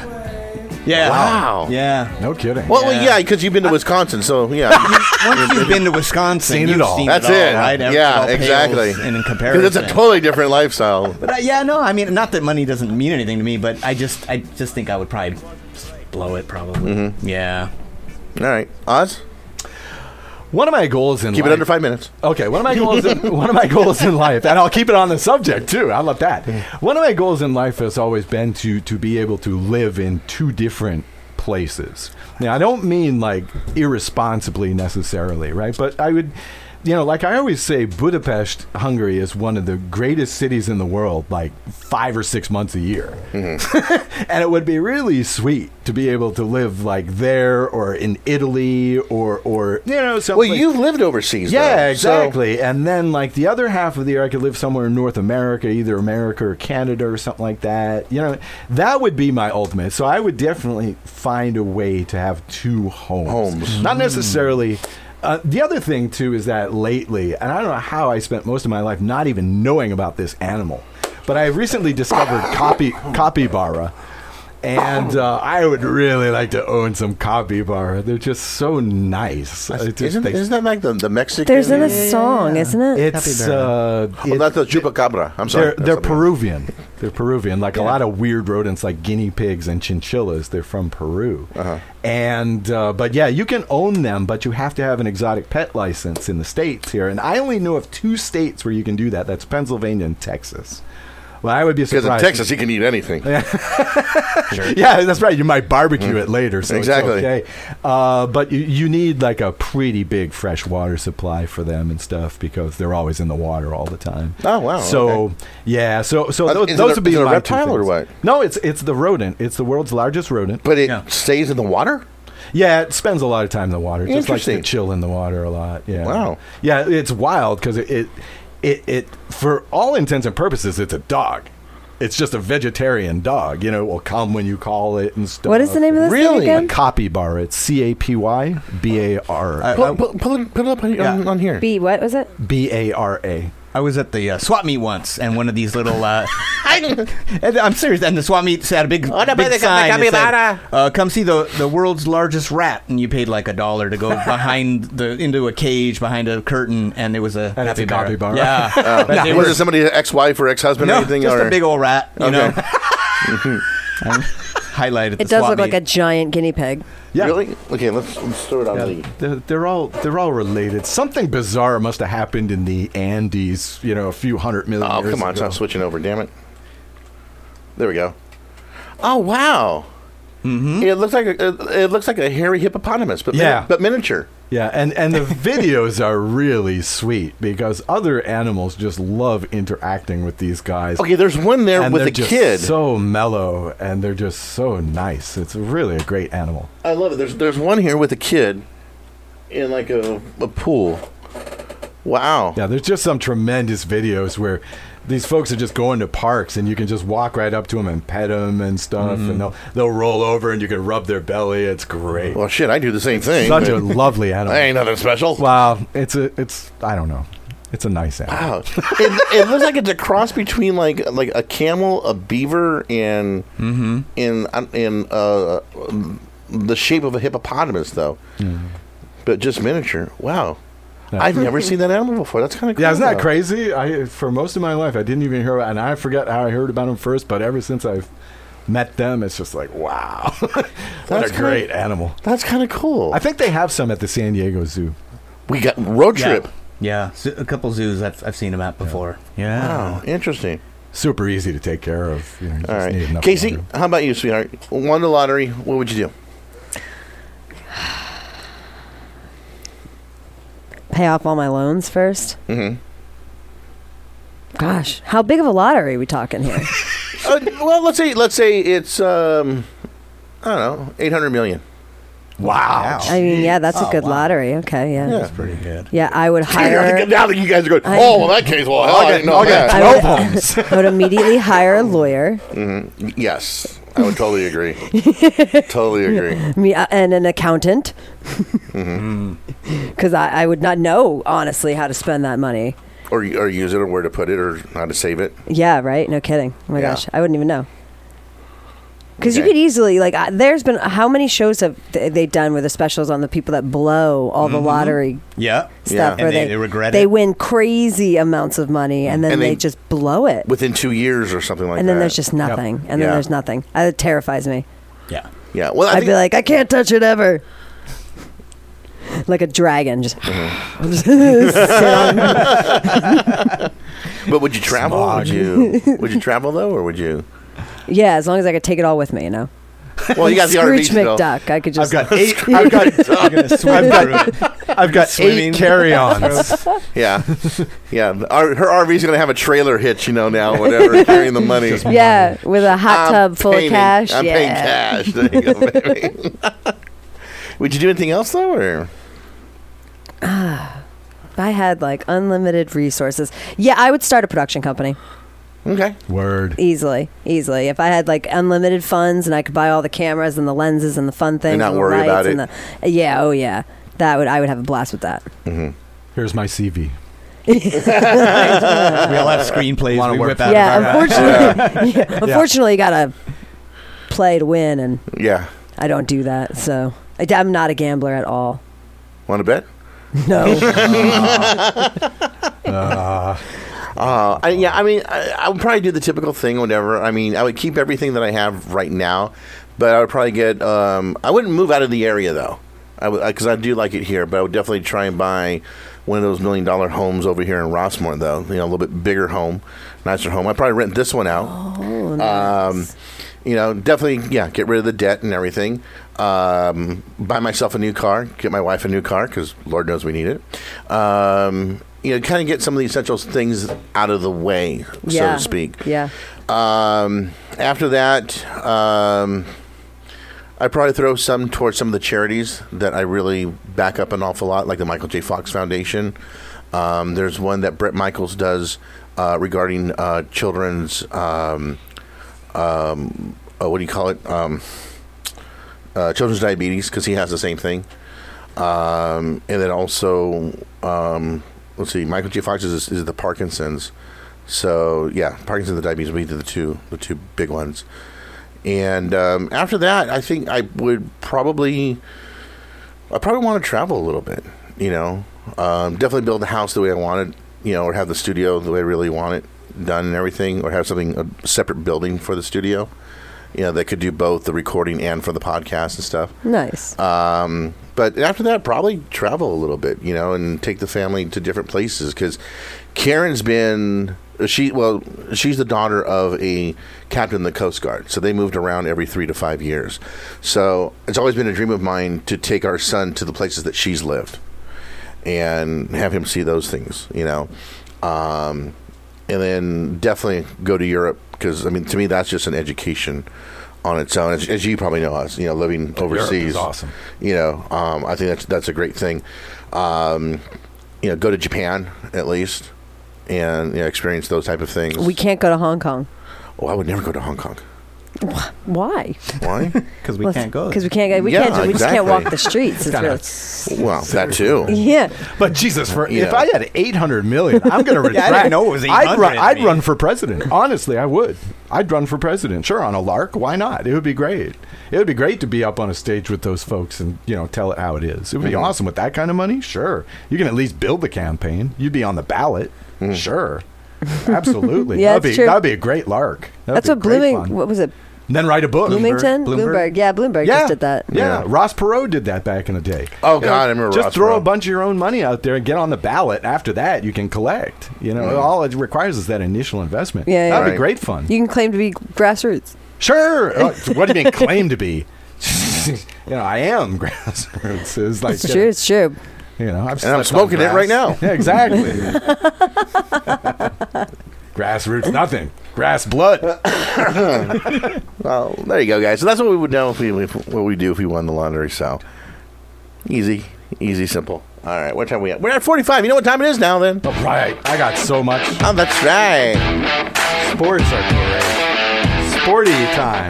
Wow. Yeah. No kidding. Well, yeah, because you've been to Wisconsin, so yeah. Once you've been to Wisconsin, Seen it you've all. seen That's it all, it. right? Yeah, all pales exactly. in Because comparison, it's a totally different lifestyle. But I mean, not that money doesn't mean anything to me, but I just think I would probably blow it. Probably. Mm-hmm. Yeah. All right, Oz, One of my goals in keep life, it under 5 minutes. Okay, one of my goals in life, and I'll keep it on the subject too. How about that? One of my goals in life has always been to be able to live in two different places. Now, I don't mean like irresponsibly necessarily, right? But I would, like I always say, Budapest, Hungary is one of the greatest cities in the world, like 5 or 6 months a year. Mm-hmm. And it would be really sweet to be able to live like there or in Italy or something. Well, you've lived overseas. Yeah, though, exactly. And then, like, the other half of the year, I could live somewhere in North America, either America or Canada or something like that. That would be my ultimate. So I would definitely find a way to have two homes. Not necessarily. The other thing, too, is that lately, and I don't know how I spent most of my life not even knowing about this animal, but I recently discovered capybara. And I would really like to own some capybara. They're just so nice. Isn't that like the Mexican? There's in a song, isn't it? It's Well, that's the chupacabra. I'm sorry. they're Peruvian. They're Peruvian. Like a lot of weird rodents, like guinea pigs and chinchillas. They're from Peru. And but yeah, you can own them, but you have to have an exotic pet license in the States here. And I only know of 2 states where you can do that. That's Pennsylvania and Texas. Well, I would be surprised. Because in Texas, you can eat anything. Yeah, that's right. You might barbecue it later, so Exactly. it's okay. But you need like a pretty big fresh water supply for them and stuff because they're always in the water all the time. Oh, wow. So okay. yeah, so Is those it would be is it a my reptile 2 or things. what? No, it's the rodent. It's the world's largest rodent. But it stays in the water? Yeah, it spends a lot of time in the water. It just likes to Interesting. chill in the water a lot. Yeah. Wow. Yeah, it's wild because it for all intents and purposes, it's a dog. It's just a vegetarian dog. It will come when you call it and stuff. What is the name of this Really? thing again? Capybara. It's CAPYBAR. Pull it up on here. B, what was it? BARA. I was at the swap meet once, and one of these little. And I'm serious. And the swap meet had a big sign that said, "Come see the world's largest rat," and you paid like $1 to go into a cage behind a curtain, and it was a And it's a capybara. Yeah, but they Was were- it somebody's ex-wife or ex-husband or no, anything? just or? a big old rat. You Okay. know, highlighted. It does look like a giant guinea pig. Yeah. Really? Okay, let's throw it on the... They're all related. Something bizarre must have happened in the Andes, a few 100 million Oh, years come on. ago. It's not switching over. Damn it. There we go. Oh, wow. Mm-hmm. It looks like a hairy hippopotamus, but but miniature. Yeah, and the videos are really sweet because other animals just love interacting with these guys. Okay, there's one there and with they're a just kid. so mellow, and they're just so nice. It's really a great animal. I love it. There's one here with a kid in like a pool. Wow. Yeah, there's just some tremendous videos where these folks are just going to parks and you can just walk right up to them and pet them and stuff, and they'll roll over and you can rub their belly. It's great. Well, shit, I do the same thing. Such but a lovely animal. I ain't nothing special. Wow, it's I don't know. It's a nice animal. Wow. it looks like it's a cross between like a camel, a beaver, and in the shape of a hippopotamus, though. But just miniature. Wow. I've never seen that animal before. That's kind of cool. Yeah, isn't that though. crazy? For most of my life, I didn't even hear about it, and I forget how I heard about them first, but ever since I've met them, it's just like, wow. What That's a great animal. That's kind of cool. I think they have some at the San Diego Zoo. We got road trip. Yeah, a couple zoos I've seen them at before. Yeah. Wow, interesting. Super easy to take care of. You know, you All just need right. enough Casey, water. how about you, sweetheart? Won the lottery. What would you do? Pay off all my loans first. Mm-hmm. Gosh, how big of a lottery are we talking here? Well, let's say it's I don't know, 800 million. Wow. I mean, yeah, that's a Oh, good wow. lottery. Okay, yeah. Yeah. Pretty good. Yeah, I would hire. Now that you guys are going, I- oh, well, in that case, well, hell, I didn't know I'll get that. 12 homes. I would immediately hire a lawyer, Yes, I would totally agree. Totally agree. and an accountant, because I would not know honestly how to spend that money. Or use it, or where to put it, or how to save it. Yeah, right. No kidding. Oh my Yeah. gosh, I wouldn't even know. Because you Okay. could easily there's been how many shows have they done where the specials on the people that blow all the lottery Yeah. stuff Yeah. where And they regret they it. win crazy amounts of money and then And they they- just blow it Within 2 years or something like that. and then there's just nothing and then Yeah. there's nothing. It terrifies me. Yeah. Yeah, well, I I'd think, be like, I can't touch it ever. Like a dragon, just. but would you travel? Smog. Would you travel, though, or would you? Yeah, as long as I could take it all with me, you know. Well, you got the RV Scrooge still. McDuck. I could I've just. got 8. I've got 8 carry-ons. Yeah. Yeah. Her RV's going to have a trailer hitch, now, whatever, carrying the money. Yeah, with a hot tub full paying- of cash. I'm yeah. paying cash. There you go, baby. Would you do anything else, though, or? If I had like unlimited resources, yeah, I would start a production company Okay. Word. easily. If I had like unlimited funds and I could buy all the cameras and the lenses and the fun things, not and the worry about lights and yeah, I would have a blast with that. Here's my CV. We all have screenplays. Wanna We work whip for out Yeah, of our- unfortunately, you gotta play to win, and Yeah. I don't do that. So I'm not a gambler at all. Want to bet? No. I would probably do the typical thing, whatever. I mean, I would keep everything that I have right now, but I would probably get. I wouldn't move out of the area though, because I do like it here. But I would definitely try and buy one of those $1 million homes over here in Rossmore, though. A little bit bigger home, nicer home. I'd probably rent this one out. Oh, nice. Definitely, get rid of the debt and everything. Buy myself a new car, get my wife a new car, because Lord knows we need it. Kind of get some of the essential things out of the way, so Yeah. to speak. Yeah. After that, I'd probably throw some towards some of the charities that I really back up an awful lot, like the Michael J. Fox Foundation. There's one that Brett Michaels does regarding children's, what do you call it? Children's diabetes, because he has the same thing. And then also, let's see, Michael J. Fox is the Parkinson's. So yeah, Parkinson's and the diabetes would be the two big ones. And after that, I think I probably want to travel a little bit. Definitely build the house the way I want it. Or have the studio the way I really want it done and everything, or have a separate building for the studio. That could do both the recording and for the podcast and stuff. Nice. But after that, probably travel a little bit, and take the family to different places. Because Karen's been, she's the daughter of a captain in the Coast Guard. So they moved around every 3 to 5 years. So it's always been a dream of mine to take our son to the places that she's lived and have him see those things, and then definitely go to Europe. Because, to me, that's just an education on its own. As you probably know us, living overseas. Europe is awesome. I think that's a great thing. Go to Japan, at least, and experience those type of things. We can't go to Hong Kong. Oh, I would never go to Hong Kong. Why? Why? Because we can't go. Because we can't. We Yeah, can't. We just can't exactly. walk the streets. It's really, Well, that too. yeah. But Jesus, if Yeah. I had $800 million, I'm going to Yeah, I didn't know it was 800. I'd run for president. Honestly, I would. I'd run for president. Sure, on a lark. Why not? It would be great. It would be great to be up on a stage with those folks and, tell it how it is. It would be awesome with that kind of money. Sure. You can at least build the campaign. You'd be on the ballot. Sure. Absolutely. Yeah, that's true. That'd be a great lark. That's what what was it? And then write a book. Bloomington? Bloomberg. Yeah, Bloomberg just did that. Yeah. Ross Perot did that back in the day. Oh, God, I remember Just Ross throw Perot. a bunch of your own money out there and get on the ballot. After that, you can collect. All it requires is that initial investment. Yeah, That'd be Right. great fun. You can claim to be grassroots. Sure. What do you mean claim to be? I am grassroots. It's true. It's true. I'm smoking it right now. Yeah, exactly. Grassroots, nothing. Grass blood. Well, there you go, guys. So that's what we would know what we do if we won the lottery. So easy, simple. All right, what time are we at? We're at 45. You know what time it is now, then? Oh, right. I got so much. Oh, that's right. Sports are great. Sporty time.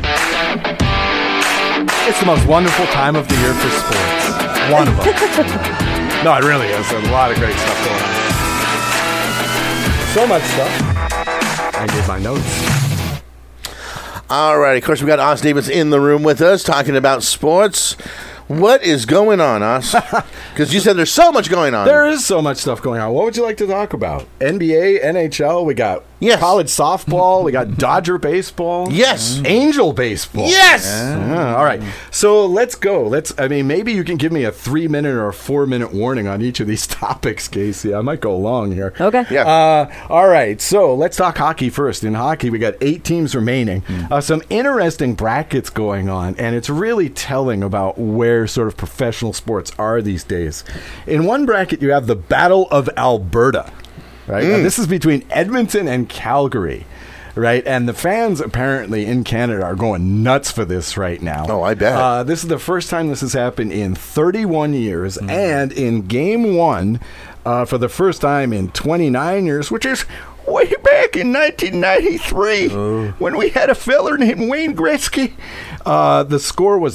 It's the most wonderful time of the year for sports. One of them. No, it really is. There's a lot of great stuff going on. So much stuff. I did my notes. All right. Of course, we got Os Davis in the room with us talking about sports. What is going on, Os? Because you said there's so much going on. There is so much stuff going on. What would you like to talk about? NBA, NHL, we got college softball, we got Dodger baseball. Yes. Angel baseball. Yes. All right. So let's go. Maybe you can give me a 3-minute or a 4-minute warning on each of these topics, Casey. I might go long here. Okay. Yeah. All right. So let's talk hockey first. In hockey, we got 8 teams remaining. Some interesting brackets going on, and it's really telling about where sort of professional sports are these days. In one bracket, you have the Battle of Alberta. Right? And this is between Edmonton and Calgary, right? And the fans apparently in Canada are going nuts for this right now. Oh, I bet. This is the first time this has happened in 31 years. And in Game 1, for the first time in 29 years, which is way back in 1993 when we had a feller named Wayne Gretzky, the score was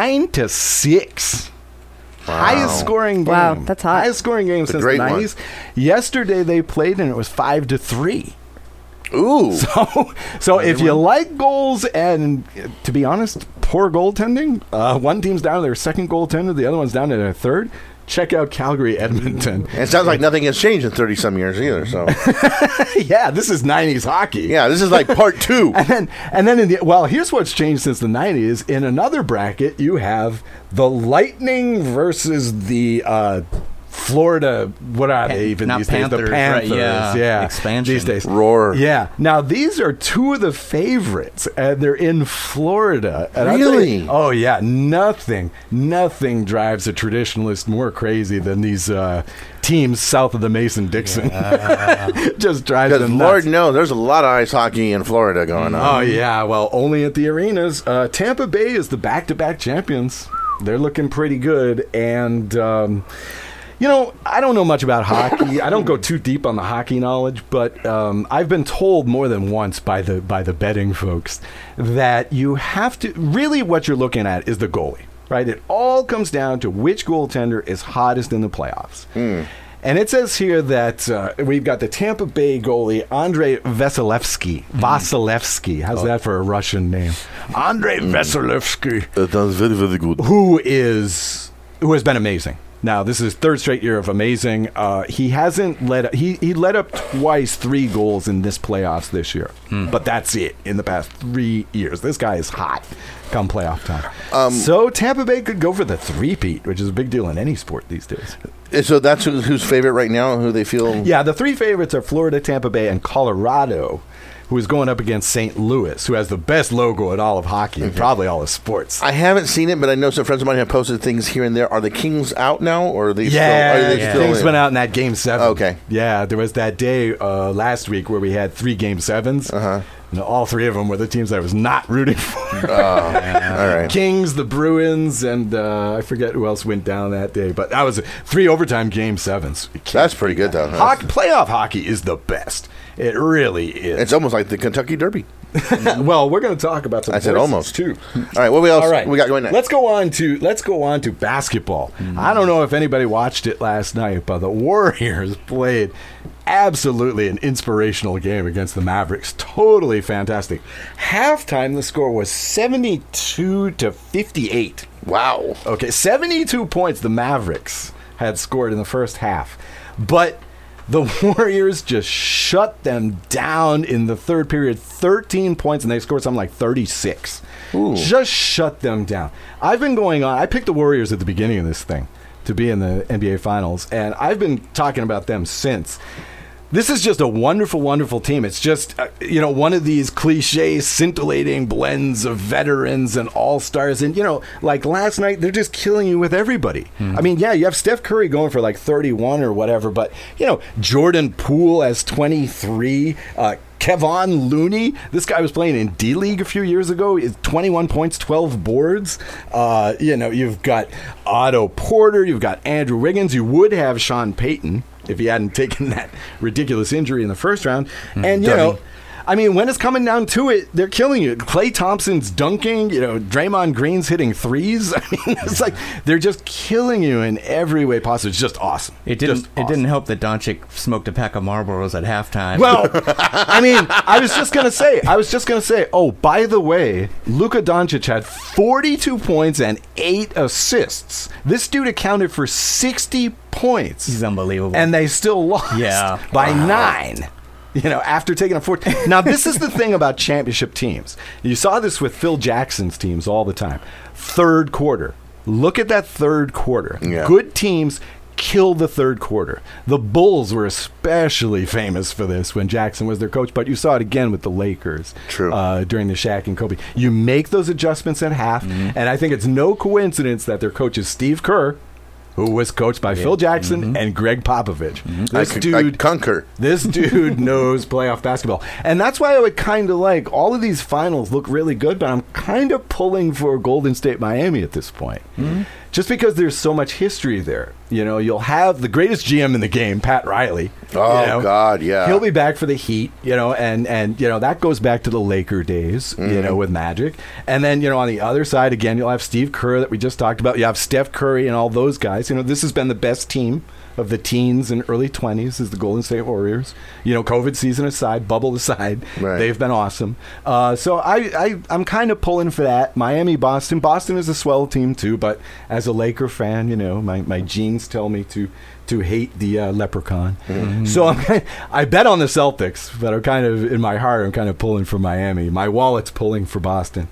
9-6. Wow. Highest scoring game. Wow, that's hot. Highest scoring game since the great 90s. Yesterday they played and it was 5-3. Ooh. So if you like goals and, to be honest, poor goaltending, one team's down to their second goaltender, the other one's down to their third. Check out Calgary, Edmonton. And it sounds like nothing has changed in 30-some years either. So Yeah, this is 90s hockey. yeah, this is like part 2. And then here's what's changed since the 90s. In another bracket, you have the Lightning versus the Florida, what are they even Not these Panthers, days? The right, Panthers, yeah. Expansion. these days. Roar. Yeah. Now, these are 2 of the favorites, and they're in Florida. And I'll tell Really? you- oh, yeah. Nothing drives a traditionalist more crazy than these teams south of the Mason-Dixon. Just drives Because them Lord nuts. knows there's a lot of ice hockey in Florida going on. Oh, yeah. Well, only at the arenas. Tampa Bay is the back-to-back champions. They're looking pretty good. And, I don't know much about hockey. I don't go too deep on the hockey knowledge, but I've been told more than once by the betting folks that you have to... Really what you're looking at is the goalie, right? It all comes down to which goaltender is hottest in the playoffs. And it says here that we've got the Tampa Bay goalie, Andrei Vasilevsky. Vasilevsky. How's that for a Russian name? Andrei Vasilevsky. That sounds very, very good. Who has been amazing. Now, this is his 3rd straight year of amazing. He hasn't he let up twice 3 goals in this playoffs this year. But that's it in the past 3 years. This guy is hot come playoff time. So Tampa Bay could go for the 3-peat, which is a big deal in any sport these days. So that's who's favorite right now, who they feel... Yeah, the 3 favorites are Florida, Tampa Bay, and Colorado, who is going up against St. Louis, who has the best logo in all of hockey and probably all of sports. I haven't seen it, but I know some friends of mine have posted things here and there. Are the Kings out now, or are they still Kings in? went out in that Game 7. Okay. Yeah, there was that day last week where we had 3 Game 7s. And all 3 of them were the teams I was not rooting for. All right. Kings, the Bruins, and I forget who else went down that day. But that was 3 overtime Game 7s. That's pretty good, though. Playoff hockey is the best. It really is. It's almost like the Kentucky Derby. Well, we're going to talk about some I said voices, almost. too. All right, what else All right. we got going next? Let's go on to basketball. I don't know if anybody watched it last night, but the Warriors played absolutely an inspirational game against the Mavericks. Totally fantastic. Halftime, the score was 72-58. Wow. Okay, 72 points the Mavericks had scored in the first half. But the Warriors just shut them down in the third period. 13 points, and they scored something like 36. Ooh. Just shut them down. I've been going on. I picked the Warriors at the beginning of this thing to be in the NBA Finals, and I've been talking about them since. This is just a wonderful, wonderful team. It's just, one of these cliche, scintillating blends of veterans and all-stars. And, like last night, they're just killing you with everybody. I mean, yeah, you have Steph Curry going for like 31 or whatever, but, Jordan Poole has 23, Kevon Looney, this guy was playing in D-League a few years ago, is 21 points, 12 boards. You've got Otto Porter, you've got Andrew Wiggins, you would have Sean Payton if he hadn't taken that ridiculous injury in the first round. And, when it's coming down to it, they're killing you. Klay Thompson's dunking, Draymond Green's hitting threes. I mean, it's like they're just killing you in every way possible. It's just awesome. It didn't help that Doncic smoked a pack of Marlboros at halftime. Well, I was just going to say, oh, by the way, Luka Doncic had 42 points and 8 assists. This dude accounted for 60 points. He's unbelievable. And they still lost by 9. After taking a 4. Now, this is the thing about championship teams. You saw this with Phil Jackson's teams all the time. Third quarter. Look at that third quarter. Yeah. Good teams kill the third quarter. The Bulls were especially famous for this when Jackson was their coach, but you saw it again with the Lakers. True. During the Shaq and Kobe. You make those adjustments at half, and I think it's no coincidence that their coach is Steve Kerr, who was coached by Phil Jackson and Greg Popovich. I concur. This dude knows playoff basketball. And that's why I would kind of like all of these finals look really good, but I'm kind of pulling for Golden State Miami at this point. Just because there's so much history there. You'll have the greatest GM in the game, Pat Riley. Oh, God, yeah. He'll be back for the Heat, and that goes back to the Laker days, with Magic. And then, on the other side, again, you'll have Steve Kerr that we just talked about. You have Steph Curry and all those guys. This has been the best team of the teens and early 20s is the Golden State Warriors. COVID season aside, bubble aside, they've been awesome. So I'm kind of pulling for that. Miami, Boston. Boston is a swell team too, but as a Laker fan, my genes tell me to hate the leprechaun. So I bet on the Celtics, but I'm kind of, in my heart, I'm kind of pulling for Miami. My wallet's pulling for Boston.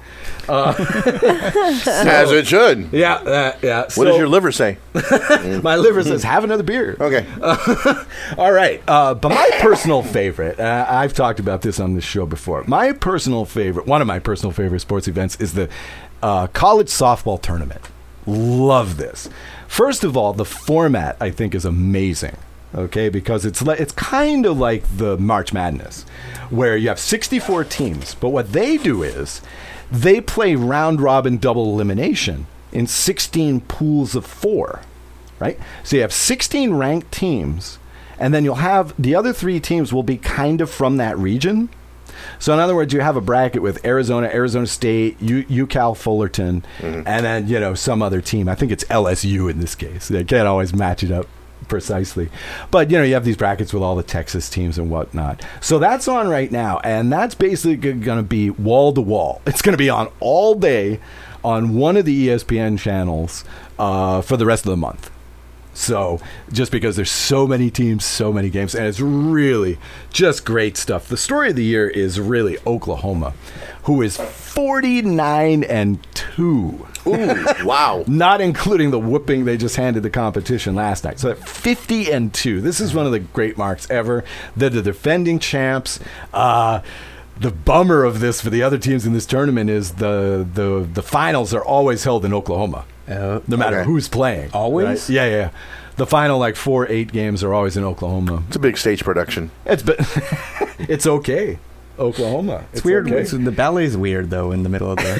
As it should. Yeah. What does your liver say? My liver says, have another beer. Okay. All right. But my personal favorite, I've talked about this on this show before. One of my personal favorite sports events is the college softball tournament. Love this. First of all, the format I think is amazing. Okay, because it's kind of like the March Madness, where you have 64 teams. But what they do is they play round robin double elimination in 16 pools of 4. Right? So you have 16 ranked teams, and then you'll have the other 3 teams will be kind of from that region. So in other words, you have a bracket with Arizona, Arizona State, UCal Fullerton, and then, some other team. I think it's LSU in this case. They can't always match it up precisely. But, you have these brackets with all the Texas teams and whatnot. So that's on right now, and that's basically going to be wall to wall. It's going to be on all day on one of the ESPN channels for the rest of the month. So, just because there's so many teams, so many games, and it's really just great stuff. The story of the year is really Oklahoma, who is 49-2. Ooh, wow. Not including the whooping they just handed the competition last night. So at 50-2. This is one of the great marks ever. They're the defending champs. The bummer of this for the other teams in this tournament is the finals are always held in Oklahoma. No matter who's playing. Always? Right? Yeah. The final 4-8 games are always in Oklahoma. It's a big stage production. It's okay. Oklahoma. It's weird. Okay. The ballet's weird, though, in the middle of the...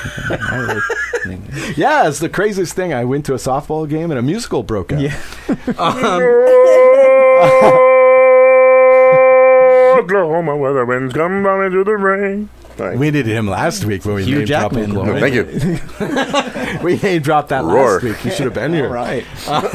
Yeah, it's the craziest thing. I went to a softball game and a musical broke out. Yeah. Oklahoma, where the winds come blowing through the rain. Right. We needed him last week when we Hugh name dropped Jackman. Oklahoma. Thank you. We name dropped that Roar. last week. He should have been here. All right.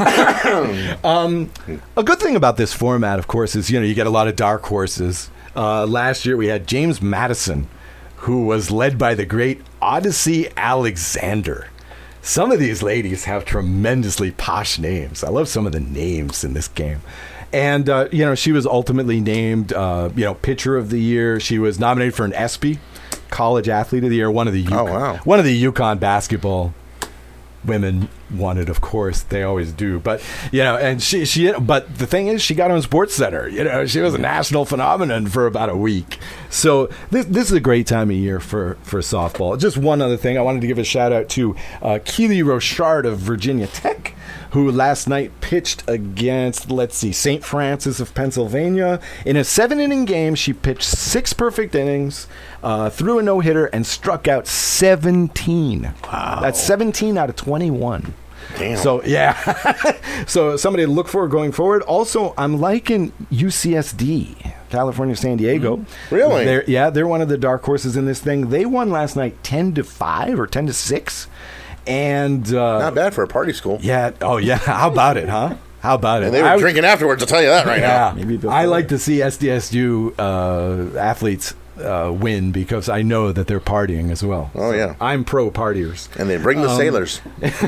A good thing about this format, of course, is you get a lot of dark horses. Last year we had James Madison, who was led by the great Odyssey Alexander. Some of these ladies have tremendously posh names. I love some of the names in this game. And, she was ultimately named, Pitcher of the Year. She was nominated for an ESPY, College Athlete of the Year. One of the UConn basketball women won it, of course. They always do. But, and but the thing is, she got on SportsCenter. She was a national phenomenon for about a week. So this is a great time of year for softball. Just one other thing. I wanted to give a shout out to Keely Rochard of Virginia Tech, who last night pitched against, St. Francis of Pennsylvania. In a 7-inning game, she pitched 6 perfect innings, threw a no-hitter, and struck out 17. Wow. That's 17 out of 21. Damn. So, yeah. So somebody to look for going forward. Also, I'm liking UCSD, California, San Diego. Really? They're one of the dark horses in this thing. They won last night 10-5 or 10-6. And not bad for a party school. Yeah. Oh, yeah. How about it, huh? How about it? And they were drinking afterwards, I'll tell you that right now. I like to see SDSU athletes win because I know that they're partying as well. Oh, yeah. I'm pro partiers. And they bring the sailors.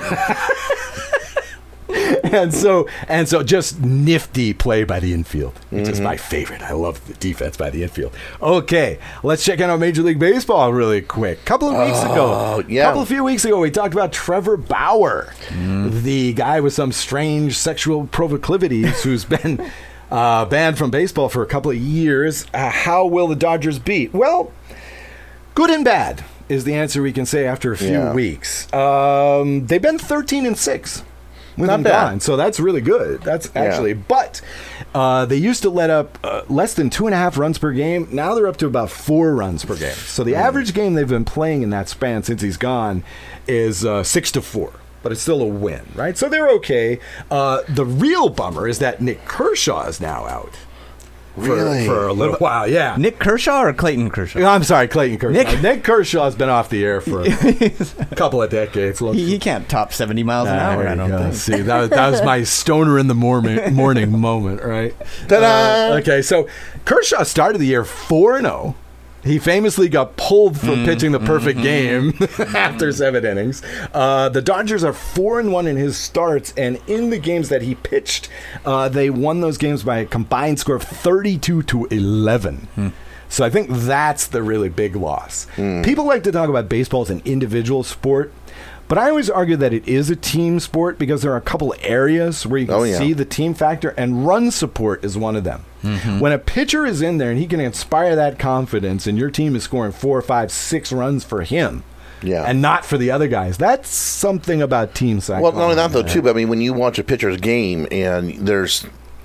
And so just nifty play by the infield. It's just my favorite. I love the defense by the infield. Okay, let's check out Major League Baseball really quick. Couple of few weeks ago, we talked about Trevor Bauer, the guy with some strange sexual proclivities who's been banned from baseball for a couple of years. How will the Dodgers beat? Well, good and bad is the answer we can say after a few weeks. They've been 13-6. Not bad. Gone, so that's really good. That's actually, but they used to let up less than 2.5 runs per game. Now they're up to about 4 runs per game. So the average game they've been playing in that span since he's gone is 6-4. But it's still a win, right? So they're okay. The real bummer is that Nick Kershaw is now out. For a little while, yeah. Nick Kershaw or Clayton Kershaw? I'm sorry, Clayton Kershaw. Nick Kershaw's been off the air for a couple of decades. He can't top 70 miles an hour, I don't think. See, that was my stoner in the morning moment, right? Ta-da! Okay, so Kershaw started the year 4-0. He famously got pulled from pitching the perfect game after 7 innings. The Dodgers are 4-1 in his starts, and in the games that he pitched, they won those games by a combined score of 32-11. So I think that's the really big loss. People like to talk about baseball as an individual sport, but I always argue that it is a team sport because there are a couple areas where you can see the team factor, and run support is one of them. When a pitcher is in there and he can inspire that confidence and your team is scoring 4, 5, 6 runs for him and not for the other guys, that's something about team psychology. Well, not only that, though, too, but I mean, when you watch a pitcher's game and there's,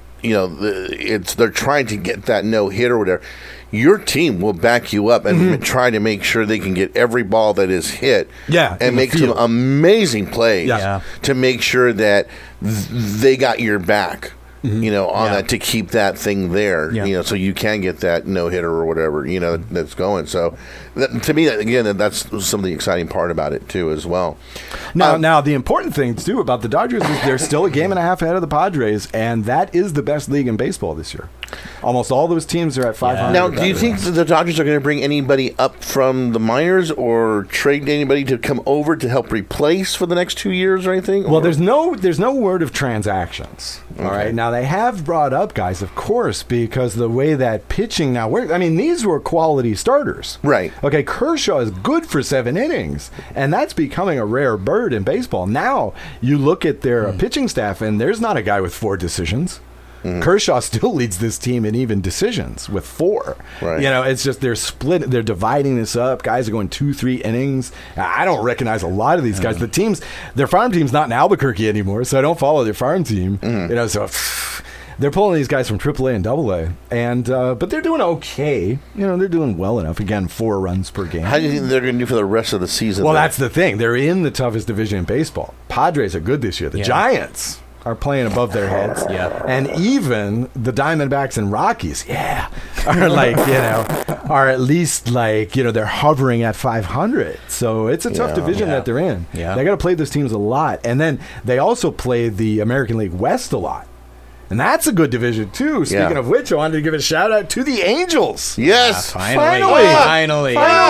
they're trying to get that no-hit or whatever, your team will back you up and try to make sure they can get every ball that is hit and make some amazing plays to make sure that they got your back. On that to keep that thing there, so you can get that no-hitter or whatever, that's going. So, to me, again, that's some of the exciting part about it, too, as well. Now, the important thing, too, about the Dodgers is they're still a game and a half ahead of the Padres, and that is the best league in baseball this year. Almost all those teams are at 500. Now, do you think that the Dodgers are going to bring anybody up from the minors or trade anybody to come over to help replace for the next 2 years or anything? Well, there's no word of transactions. All right. Now, they have brought up guys, of course, because the way that pitching now works. I mean, these were quality starters. Right. Okay, Kershaw is good for 7 innings, and that's becoming a rare bird in baseball. Now, you look at their pitching staff, and there's not a guy with 4 decisions. Kershaw still leads this team in even decisions with 4. Right. It's just they're dividing this up. Guys are going 2-3 innings. I don't recognize a lot of these guys. Their farm team's not in Albuquerque anymore, so I don't follow their farm team. So they're pulling these guys from AAA and AA, and but they're doing okay. They're doing well enough. Again, 4 runs per game. How do you think they're going to do for the rest of the season? Well, that's the thing. They're in the toughest division in baseball. Padres are good this year. The Giants are playing above their heads. Yeah. And even the Diamondbacks and Rockies, are like, are at least like, they're hovering at 500. So it's a tough division that they're in. Yeah. They got to play those teams a lot. And then they also play the American League West a lot. And that's a good division, too. Speaking of which, I wanted to give a shout-out to the Angels. Yes. Finally.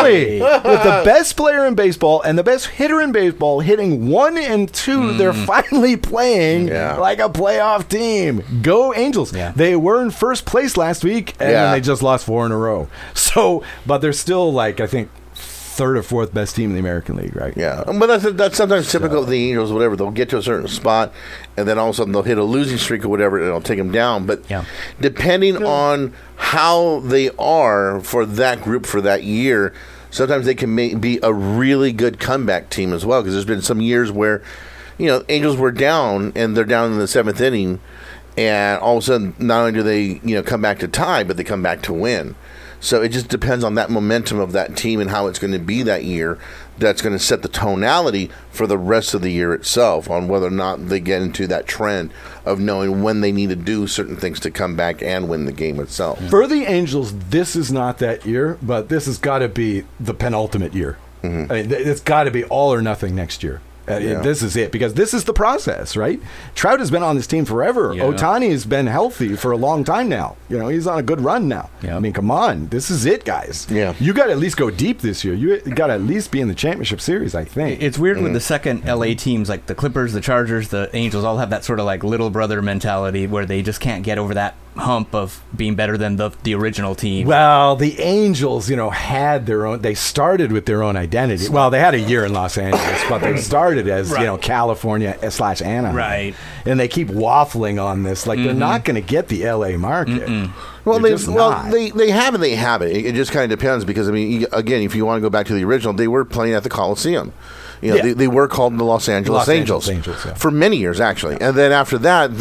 With the best player in baseball and the best hitter in baseball hitting 1 and 2, they're finally playing like a playoff team. Go Angels. Yeah. They were in first place last week, and then they just lost 4 in a row. So, but they're still, like, I think, third or fourth best team in the American League, right? Yeah, but that's sometimes typical of the Angels. Whatever, they'll get to a certain spot, and then all of a sudden they'll hit a losing streak or whatever, and it'll take them down. But depending on how they are for that group for that year, sometimes they can be a really good comeback team as well. Because there's been some years where, Angels were down and they're down in the 7th inning, and all of a sudden not only do they come back to tie, but they come back to win. So it just depends on that momentum of that team and how it's going to be that year. That's going to set the tonality for the rest of the year itself on whether or not they get into that trend of knowing when they need to do certain things to come back and win the game itself. For the Angels, this is not that year, but this has got to be the penultimate year. I mean, it's got to be all or nothing next year. This is it, because this is the process, right? Trout has been on this team forever. Yeah. Ohtani has been healthy for a long time now. He's on a good run now. Yeah. I mean, come on. This is it, guys. Yeah. You got to at least go deep this year. You got to at least be in the championship series, I think. It's weird with the second LA teams, like the Clippers, the Chargers, the Angels, all have that sort of like little brother mentality where they just can't get over that hump of being better than the original team. Well, the Angels, had their own. They started with their own identity. Well, they had a year in Los Angeles, but they started as California / Anaheim. Right. And they keep waffling on this, like they're not going to get the LA market. Well, They're they have and they haven't. It just kind of depends because, I mean, again, if you want to go back to the original, they were playing at the Coliseum. They were called the Los Angeles Angels for many years, actually. And then after that,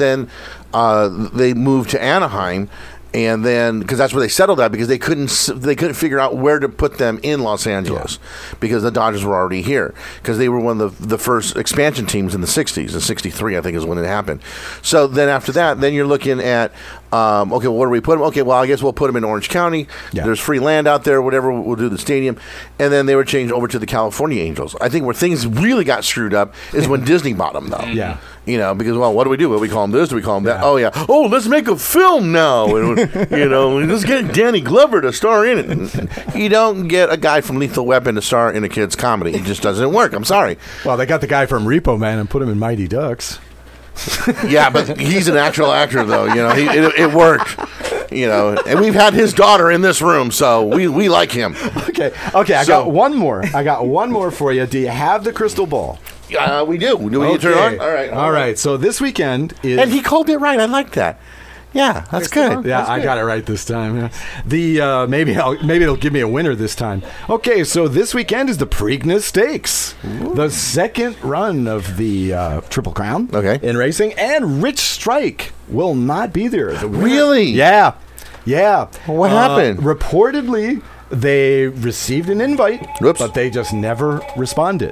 they moved to Anaheim. And then, because that's where they settled at, because they couldn't figure out where to put them in Los Angeles, because the Dodgers were already here, because they were one of the first expansion teams in the 60s. In 63, I think, is when it happened. So then after that, then you're looking at, okay, well, where do we put them? Okay, well, I guess we'll put them in Orange County. Yeah. There's free land out there, whatever, we'll do the stadium. And then they were changed over to the California Angels. I think where things really got screwed up is when Disney bought them, though. Yeah. Because, well, what do we do? Well, we call them this, do we call them that? Oh, yeah. Oh, let's make a film now. And, let's get Danny Glover to star in it. You don't get a guy from Lethal Weapon to star in a kid's comedy. It just doesn't work. I'm sorry. Well, they got the guy from Repo Man and put him in Mighty Ducks. Yeah, but he's an actual actor, though. It worked. And we've had his daughter in this room, so we like him. Okay. I got one more for you. Do you have the crystal ball? We do. Do we turn on? All right. So this weekend is... And he called it right. I like that. Yeah, that's good. Yeah, that's I good. got it right this time. Yeah. The maybe it'll give me a winner this time. Okay, so this weekend is the Preakness Stakes, the second run of the Triple Crown. In racing, and Rich Strike will not be there. Really? Yeah. What happened? Reportedly, they received an invite, but they just never responded.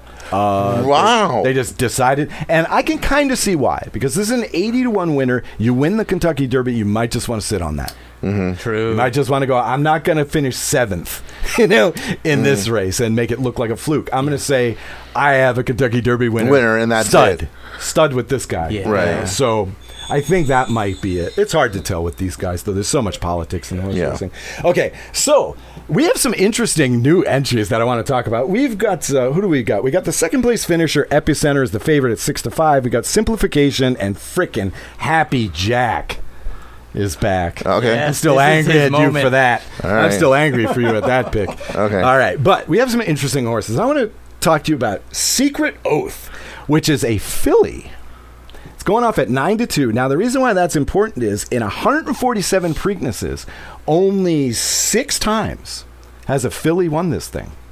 Wow. They just decided, and I can kind of see why, because this is an 80-1 winner. You win the Kentucky Derby, you might just want to sit on that. True. You might just want to go, I'm not going to finish 7th, in this race and make it look like a fluke. I'm going to say I have a Kentucky Derby winner and that's stud with this guy. Yeah. Right. So I think that might be it. It's hard to tell with these guys, though. There's so much politics in horse racing. Okay, so we have some interesting new entries that I want to talk about. We've got, who do we got? We got the second place finisher, Epicenter, is the favorite at 6-5. We got Simplification, and frickin' Happy Jack is back. Okay. Yes, I'm still angry at you for that. All right. I'm still angry for you at that pick. Okay. All right, but we have some interesting horses. I want to talk to you about Secret Oath, which is a filly. It's going off at 9-2. Now, the reason why that's important is in 147 Preaknesses, only 6 times has a filly won this thing.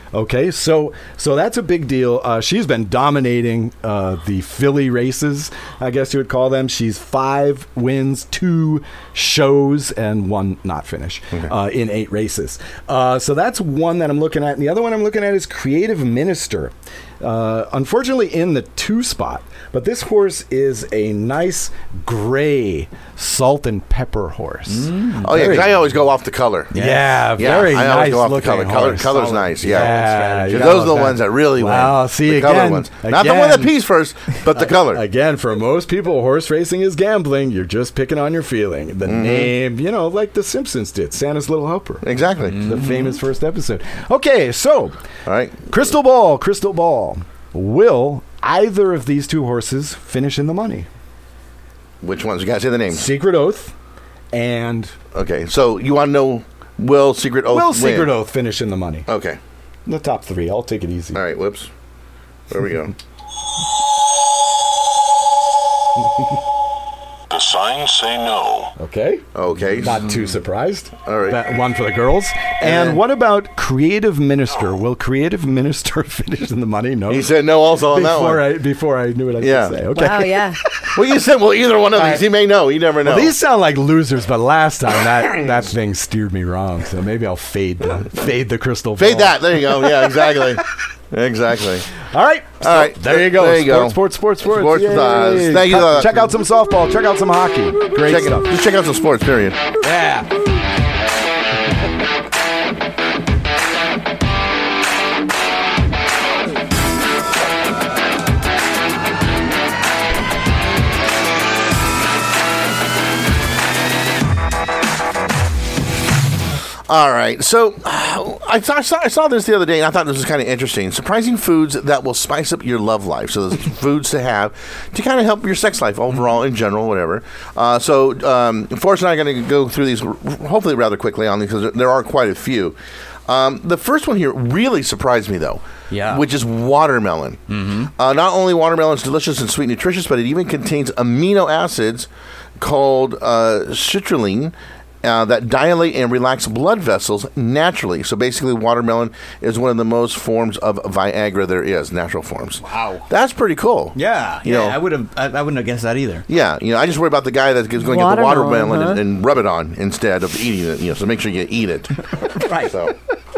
Okay, so that's a big deal. She's been dominating the filly races, I guess you would call them. She's 5 wins, 2 shows, and 1 not finish in 8 races. So that's one that I'm looking at. And the other one I'm looking at is Creative Minister. Unfortunately in the 2 spot, but this horse is a nice gray salt and pepper horse. Oh yeah, 'cause I always go off the color. Yeah, very I nice always go off the looking color. horse. Color's nice. Yeah, you 'Cause those are the know, ones that really Wow, win. see, the again, color ones, not the one that again. pees first, but the color. Again, for most people, horse racing is gambling. You're just picking on your feeling. The name, like The Simpsons did, Santa's Little Helper. Exactly. The famous first episode. Okay, so All right. crystal ball. Will either of these 2 horses finish in the money? Which ones? You guys say the names. Secret Oath and Okay, so you want to know will Secret Oath Will win? Secret Oath finish in the money? Okay. The top 3. I'll take it easy. All right. Whoops. There we go. The signs say no. Okay. Okay. Not too surprised. All right. That one for the girls. And what about Creative Minister? Will Creative Minister finish in the money? No. He said no also on that one. Before I knew what I Yeah. should say. Okay. Wow, yeah. Well, you said, either one of these. He may know. You never know. Well, these sound like losers, but last time that thing steered me wrong. So maybe I'll fade the crystal ball. Fade that. There you go. Yeah, exactly. Exactly. All right. All right. There you go. There you go. Sports. Sports with Yay. us. Thank you. Check out some softball. Check out some hockey. Great stuff. Just check out some sports, period. Yeah. All right. So I saw this the other day, and I thought this was kind of interesting. Surprising foods that will spice up your love life. So there's foods to have to kind of help your sex life overall, in general, whatever. So Forrest and I are going to go through these hopefully rather quickly on these because there are quite a few. The first one here really surprised me, though. Yeah. Which is watermelon. Not only watermelon is delicious and sweet and nutritious, but it even contains amino acids called citrulline that dilate and relax blood vessels naturally. So basically, watermelon is one of the most forms of Viagra there is, natural forms. Wow. That's pretty cool. Yeah. You know, I wouldn't have guessed that either. Yeah, I just worry about the guy that's going to get the Watermelon, watermelon and rub it on instead of eating it. So make sure you eat it. Right. So.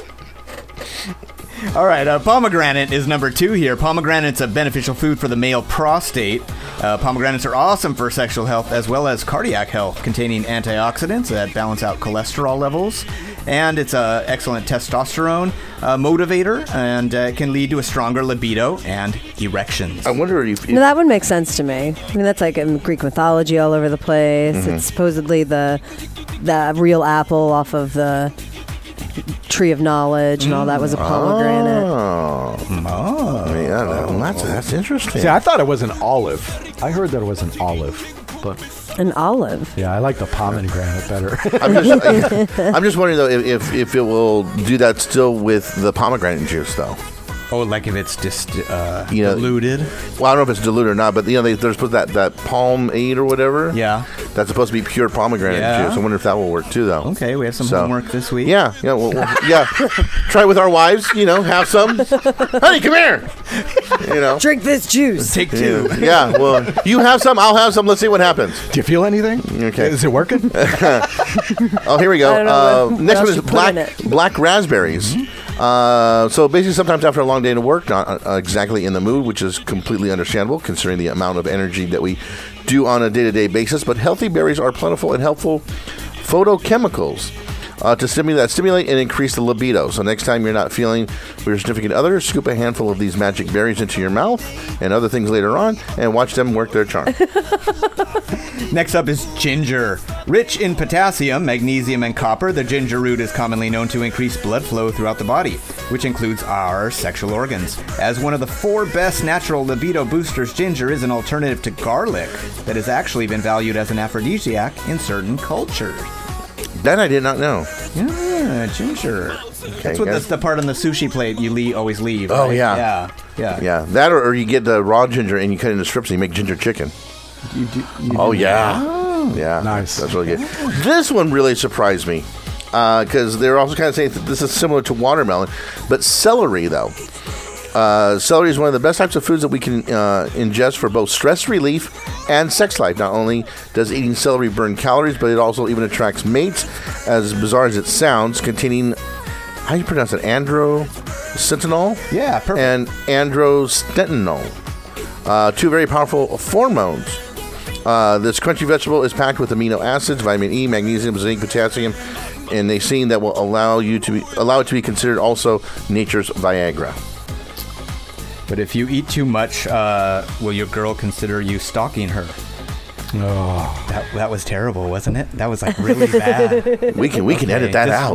All right, pomegranate is number 2 here. Pomegranate's a beneficial food for the male prostate. Pomegranates are awesome for sexual health as well as cardiac health, containing antioxidants that balance out cholesterol levels. And it's an excellent testosterone motivator, and it can lead to a stronger libido and erections. I wonder if No, that one makes sense to me. I mean, that's like in Greek mythology all over the place. Mm-hmm. It's supposedly the real apple off of the tree of knowledge, and all that was a pomegranate. Yeah, that's interesting. See, I thought it was an olive. I heard that it was an olive, but An olive. yeah, I like the pomegranate better. I'm just wondering though if it will do that still with the pomegranate juice though. Oh, like if it's just know, diluted? Well, I don't know if it's diluted or not, but they're supposed to that Palm-8 or whatever. Yeah. That's supposed to be pure pomegranate Yeah. juice. I wonder if that will work too, though. Okay, we have some homework this week. Yeah, yeah. Try it with our wives. Have some. Honey, come here. Drink this juice. Take 2. Yeah. Well, you have some. I'll have some. Let's see what happens. Do you feel anything? Okay. Is it working? Oh, here we go. I don't know what Next else one you is put in it. black raspberries. So basically, sometimes after a long day of work, not exactly in the mood, which is completely understandable considering the amount of energy that we do on a day-to-day basis. But healthy berries are plentiful and helpful photochemicals to stimulate and increase the libido. So next time you're not feeling for your significant other, scoop a handful of these magic berries into your mouth and other things later on, and watch them work their charm. Next up is ginger. Rich in potassium, magnesium, and copper, the ginger root is commonly known to increase blood flow throughout the body, which includes our sexual organs. As one of the 4 best natural libido boosters, ginger is an alternative to garlic that has actually been valued as an aphrodisiac in certain cultures. That I did not know. Yeah, ginger. That's the part on the sushi plate you always leave. Oh, right? yeah. Yeah. That or you get the raw ginger and you cut it into strips and you make ginger chicken. You Oh, yeah. Yeah. Nice. That's really good. This one really surprised me. because they're also kind of saying that this is similar to watermelon. But celery, though. Celery is one of the best types of foods that we can ingest for both stress relief and sex life. Not only does eating celery burn calories, but it also even attracts mates, as bizarre as it sounds, containing, how do you pronounce it, androstenediol? Yeah, perfect. And androstenediol. Two very powerful hormones. This crunchy vegetable is packed with amino acids, vitamin E, magnesium, zinc, potassium, and they've seen that will allow it to be considered also nature's Viagra. But if you eat too much, will your girl consider you stalking her? Oh. That was terrible, wasn't it? That was like really bad. We can edit that out.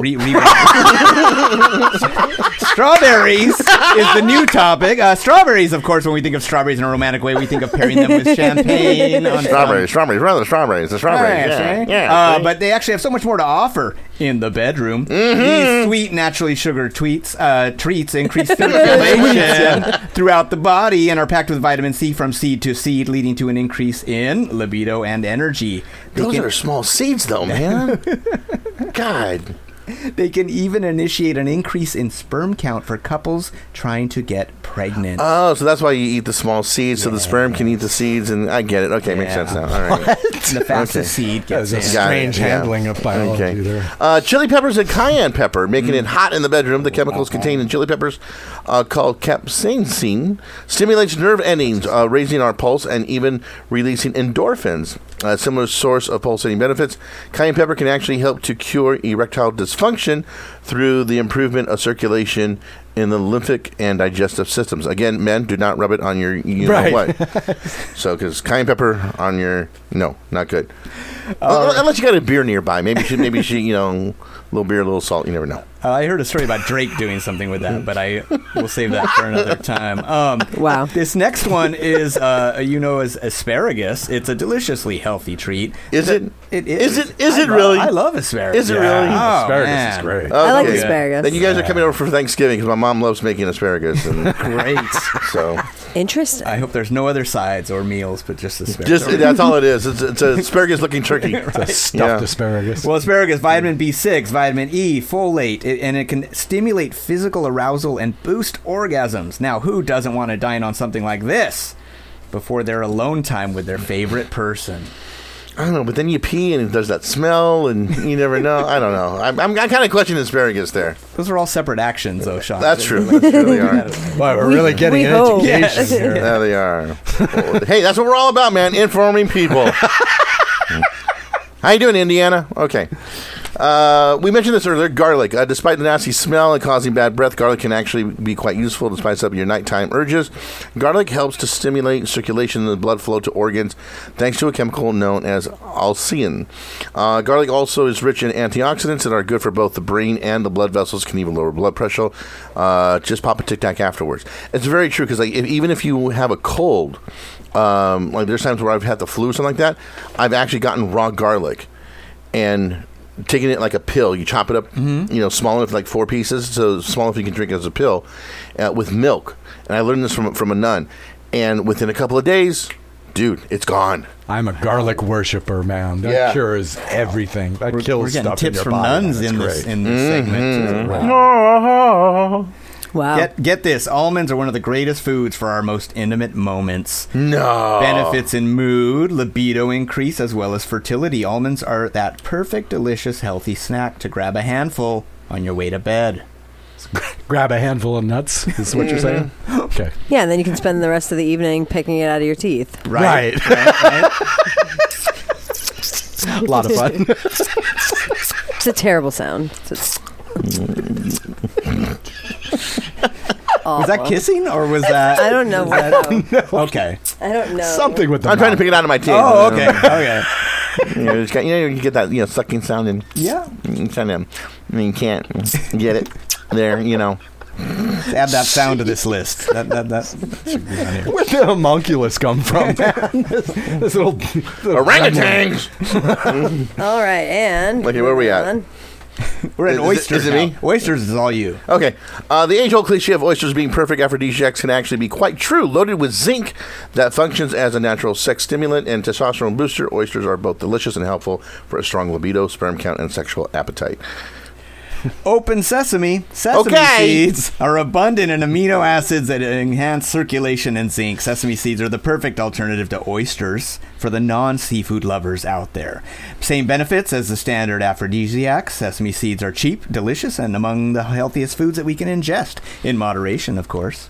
Strawberries is the new topic. Strawberries, of course, when we think of strawberries in a romantic way, we think of pairing them with champagne. Strawberries, the strawberries. Yeah. But they actually have so much more to offer in the bedroom. Mm-hmm. These sweet, naturally sugared treats increase circulation throughout the body and are packed with vitamin C from seed to seed, leading to an increase in libido and energy. Those are small seeds, though, man. God. They can even initiate an increase in sperm count for couples trying to get pregnant. Oh, so that's why you eat the small seeds, so the sperm can eat the seeds, and I get it. Okay, makes sense now. All right. The fastest seed gets in. Strange handling of biology there. Chili peppers and cayenne pepper, making it hot in the bedroom. The chemicals contained in chili peppers, called capsaicin, stimulates nerve endings, raising our pulse and even releasing endorphins. A similar source of pulsating benefits. Cayenne pepper can actually help to cure erectile dysfunction through the improvement of circulation in the lymphic and digestive systems. Again, men, do not rub it on your know what. So, because cayenne pepper on your, no, not good. Unless you got a beer nearby. Maybe she, a little beer, a little salt. You never know. I heard a story about Drake doing something with that, but we'll save that for another time. Wow. This next one is, as asparagus. It's a deliciously healthy treat. Is it? It is. Is it really? I love asparagus. Is it really? Oh, Asparagus man. is great. Okay. I like asparagus. Then you guys are coming over for Thanksgiving because my mom loves making asparagus. And Great. so Interesting. I hope there's no other sides or meals, but just asparagus. that's all it is. It's an asparagus-looking turkey. It's a stuffed asparagus. Well, asparagus, vitamin B6, vitamin E, folate, and it can stimulate physical arousal and boost orgasms. Now, who doesn't want to dine on something like this before their alone time with their favorite person? I don't know, but then you pee and it does that smell, and you never know. I don't know. I'm kind of questioning asparagus there. Those are all separate actions, though, Sean. That's true. They are. Wow, we're really getting an hope. education Yes. here. There they are. Hey, that's what we're all about, man. Informing people. How you doing, Indiana? Okay. We mentioned this earlier, garlic. Despite the nasty smell and causing bad breath, garlic can actually be quite useful to spice up your nighttime urges. Garlic helps to stimulate circulation and the blood flow to organs thanks to a chemical known as allicin. Garlic also is rich in antioxidants that are good for both the brain and the blood vessels, can even lower blood pressure. Just pop a Tic Tac afterwards. It's very true because even if you have a cold, like there's times where I've had the flu or something like that, I've actually gotten raw garlic and taking it like a pill. You chop it up, small enough, like 4 pieces, so small enough you can drink it as a pill, with milk. And I learned this from a nun. And within a couple of days, dude, it's gone. I'm a garlic worshiper, man. That cures everything. That kills We're getting stuff tips in your from body. nuns That's in great. this segment. Wow. Get this. Almonds are one of the greatest foods for our most intimate moments. No. Benefits in mood, libido increase, as well as fertility. Almonds are that perfect, delicious, healthy snack to grab a handful on your way to bed. Grab a handful of nuts, is what you're saying? Okay. Yeah, and then you can spend the rest of the evening picking it out of your teeth. Right. A lot of fun. It's a terrible sound. Was that kissing or was that... I don't know. Okay. I don't know. Something with the I'm trying to mouth. pick it out of my teeth. Oh, okay. Okay. You get that sucking sound and Yeah. you can't get it there, Add that sound to this list. That should be on here. Where'd the homunculus come from, man? this little orangutans. All right, and Okay, where are we at? We're at Is it- oysters is it now. me? Oysters is all you. Okay. The age-old cliche of oysters being perfect aphrodisiacs can actually be quite true. Loaded with zinc that functions as a natural sex stimulant and testosterone booster, oysters are both delicious and helpful for a strong libido, sperm count, and sexual appetite. Open sesame seeds are abundant in amino acids that enhance circulation and zinc. Sesame seeds are the perfect alternative to oysters for the non-seafood lovers out there. Same benefits as the standard aphrodisiac. Sesame seeds are cheap, delicious, and among the healthiest foods that we can ingest, in moderation, of course.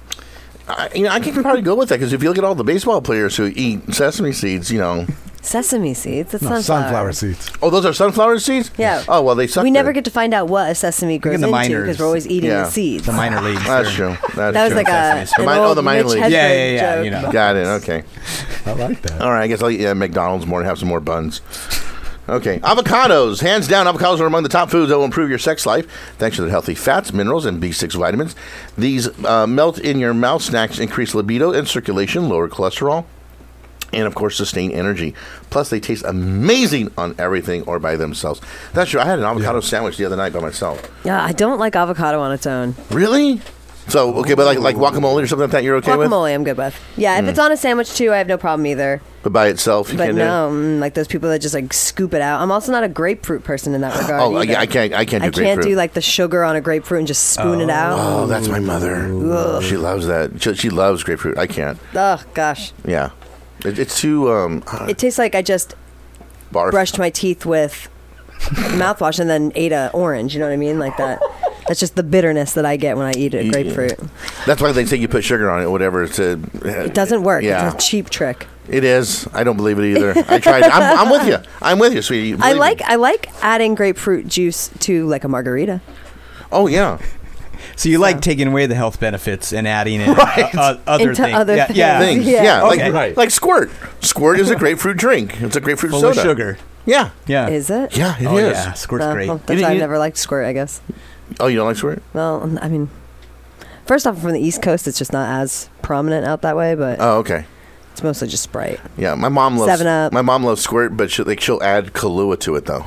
I can probably go with that, because if you look at all the baseball players who eat sesame seeds, Sesame seeds? That's sunflower seeds. Oh, those are sunflower seeds? Yeah. Oh, well, they suck. We never get to find out what a sesame grows into because we're always eating the seeds. The minor leagues. That's true. That was like the minor leagues. Yeah. Joke. Got it. Okay. I like that. All right. I guess I'll eat McDonald's more and have some more buns. Okay. Avocados. Hands down, avocados are among the top foods that will improve your sex life thanks to the healthy fats, minerals, and B6 vitamins. These melt-in-your-mouth snacks increase libido and circulation, lower cholesterol, and, of course, sustain energy. Plus, they taste amazing on everything or by themselves. That's true. I had an avocado sandwich the other night by myself. Yeah, I don't like avocado on its own. Really? So, okay, but like guacamole or something like that, you're okay with? Guacamole, I'm good with. Yeah, if it's on a sandwich, too, I have no problem either. But by itself, you but can't no, do it? like those people that just like scoop it out. I'm also not a grapefruit person in that regard. Oh, either. I can't do grapefruit. I can't do like the sugar on a grapefruit and just spoon it out. Oh, that's my mother. Ugh. She loves that. She loves grapefruit. I can't. Oh, gosh. Yeah. It's too... It tastes like I just barf. brushed my teeth with mouthwash and then ate an orange. You know what I mean? Like that. That's just the bitterness that I get when I eat a grapefruit. That's why they say you put sugar on it or whatever. It doesn't work. Yeah. It's a cheap trick. It is. I don't believe it either. I tried. I'm with you. I'm with you, sweetie. I like adding grapefruit juice to like a margarita. Oh, yeah. So you like taking away the health benefits and adding in other Into things. other yeah, things. yeah. Things. Yeah. Yeah. Okay. Like Squirt. Squirt is a grapefruit drink. It's a grapefruit Full soda. of sugar. Yeah. Yeah. Is it? Yeah, it is. Oh, yeah. Squirt's great. Well, that's why I've never liked Squirt, I guess. Oh, you don't like Squirt? Well, I mean, first off, I'm from the East Coast. It's just not as prominent out that way, but Oh, okay. it's mostly just Sprite. Yeah, my mom loves 7-Up. My mom loves Squirt, but she'll add Kahlua to it though.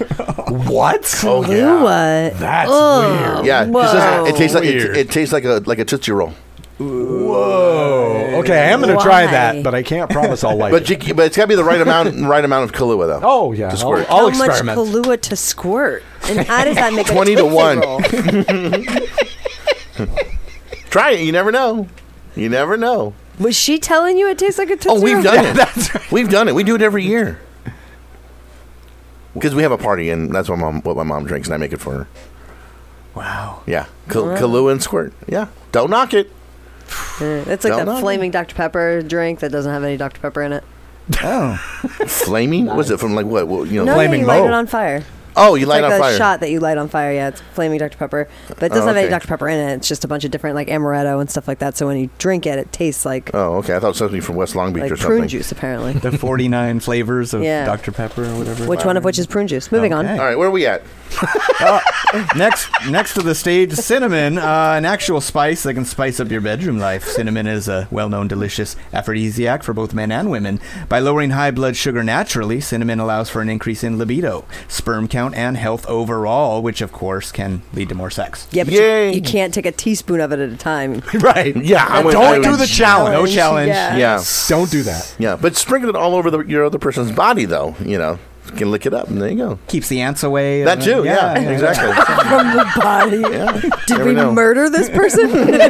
What? Oh What? That's Ugh. weird. Yeah, she Whoa. says it tastes like Weird. it tastes like a Tootsie Roll. Whoa. Okay, I am going to try Why? that, but I can't promise I'll like But it. it's got to be the right amount of Kahlua though. Oh, yeah. To Squirt. I'll How much experiment. Kahlua to Squirt? And how does that make 20 a to Tootsie 1. Roll? Try it. You never know. You never know. Was she telling you it tastes like a Tootsie Oh, we've Roll? done it. We've done it. We do it every year. Because we have a party, and that's what my mom drinks, and I make it for her. Wow. Yeah, Kahlua and Squirt. Yeah, don't knock it. It's like Don't that knock flaming Dr. Pepper drink that doesn't have any Dr. Pepper in it. Oh. Flaming? Was it from like what? Well, No, Flaming you light Mo. it on fire. Oh, you light Like on a fire. shot that you light on fire. Yeah, it's flaming Dr. Pepper, but it doesn't have any okay. Dr. Pepper in it. It's just a bunch of different like amaretto and stuff like that. So when you drink it, it tastes like Oh, okay. I thought it was something from West Long Beach or prune something. juice, apparently. The 49 flavors of Yeah. Dr. Pepper or whatever. Which one of which is prune juice? Moving on. Okay. All right, where are we at? Next to the stage, cinnamon, an actual spice that can spice up your bedroom life. Cinnamon is a well-known delicious aphrodisiac for both men and women. By lowering high blood sugar naturally, cinnamon allows for an increase in libido, sperm count, and health overall, which of course can lead to more sex. Yeah, but Yay. you can't take a teaspoon of it at a time. Right. Yeah, I Don't went- do the challenge. No challenge. Yeah. Yeah, Don't do that. yeah, but sprinkle it all over your other person's body, though. You know, you can lick it up, and there you go. Keeps the ants away. That too. Yeah, exactly. From the body. Yeah. Did Never we know. murder this person?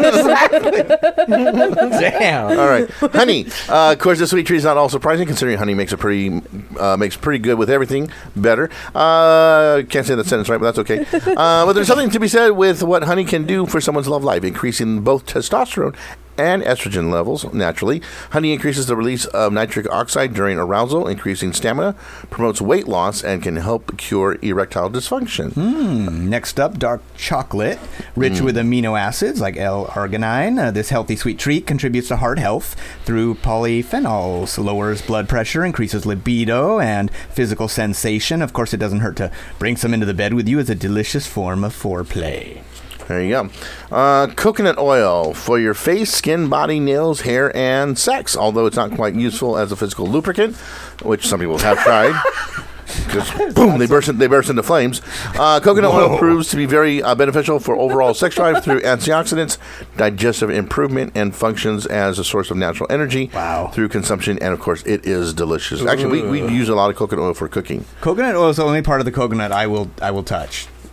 Damn. All right, honey. Of course, the sweet treat is not all surprising, considering honey makes pretty good with everything better. Can't say that sentence right, but that's okay. But there's something to be said with what honey can do for someone's love life, increasing both testosterone and estrogen levels naturally. Honey increases the release of nitric oxide during arousal, increasing stamina, promotes weight loss, and can help cure erectile dysfunction. Next up, dark chocolate, rich with amino acids like L-arginine. This healthy sweet treat contributes to heart health through polyphenols, lowers blood pressure, increases libido and physical sensation. Of course, it doesn't hurt to bring some into the bed with you as a delicious form of foreplay. There you go. Coconut oil for your face, skin, body, nails, hair, and sex. Although it's not quite useful as a physical lubricant, which some people have tried. Because boom, they burst into flames. Coconut oil proves to be very beneficial for overall sex drive through antioxidants, digestive improvement, and functions as a source of natural energy through consumption. And of course, it is delicious. Actually, we use a lot of coconut oil for cooking. Coconut oil is the only part of the coconut I will touch.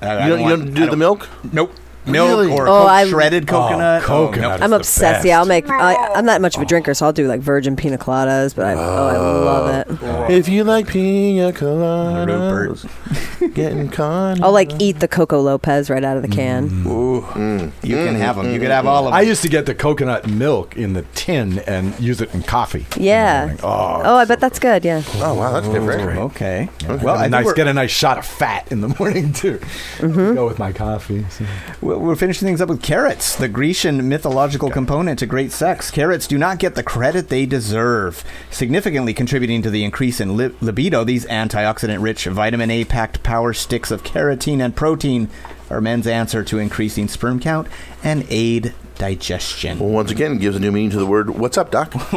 You don't do the milk? Nope. Milk Really? or shredded coconut. coconut. no. I'm That's the obsessed. Yeah, I'll make. best. I'm not much of a drinker, so I'll do like virgin pina coladas. But I love it. If you like pina coladas, getting caught. I'll like eat the Coco Lopez right out of the can. You can have them. You can have all of them. I used to get the coconut milk in the tin and use it in coffee. Yeah. Oh, I bet that's good. Yeah. Oh, wow, that's different. Okay. well, I think get a nice shot of fat in the morning too. Go with my coffee. So. we're finishing things up with carrots, the Grecian mythological component to great sex. Carrots do not get the credit they deserve. Significantly contributing to the increase in libido, these antioxidant-rich, vitamin A-packed power sticks of carotene and protein are men's answer to increasing sperm count and aid digestion. Well, once again, gives a new meaning to the word, what's up, Doc? What's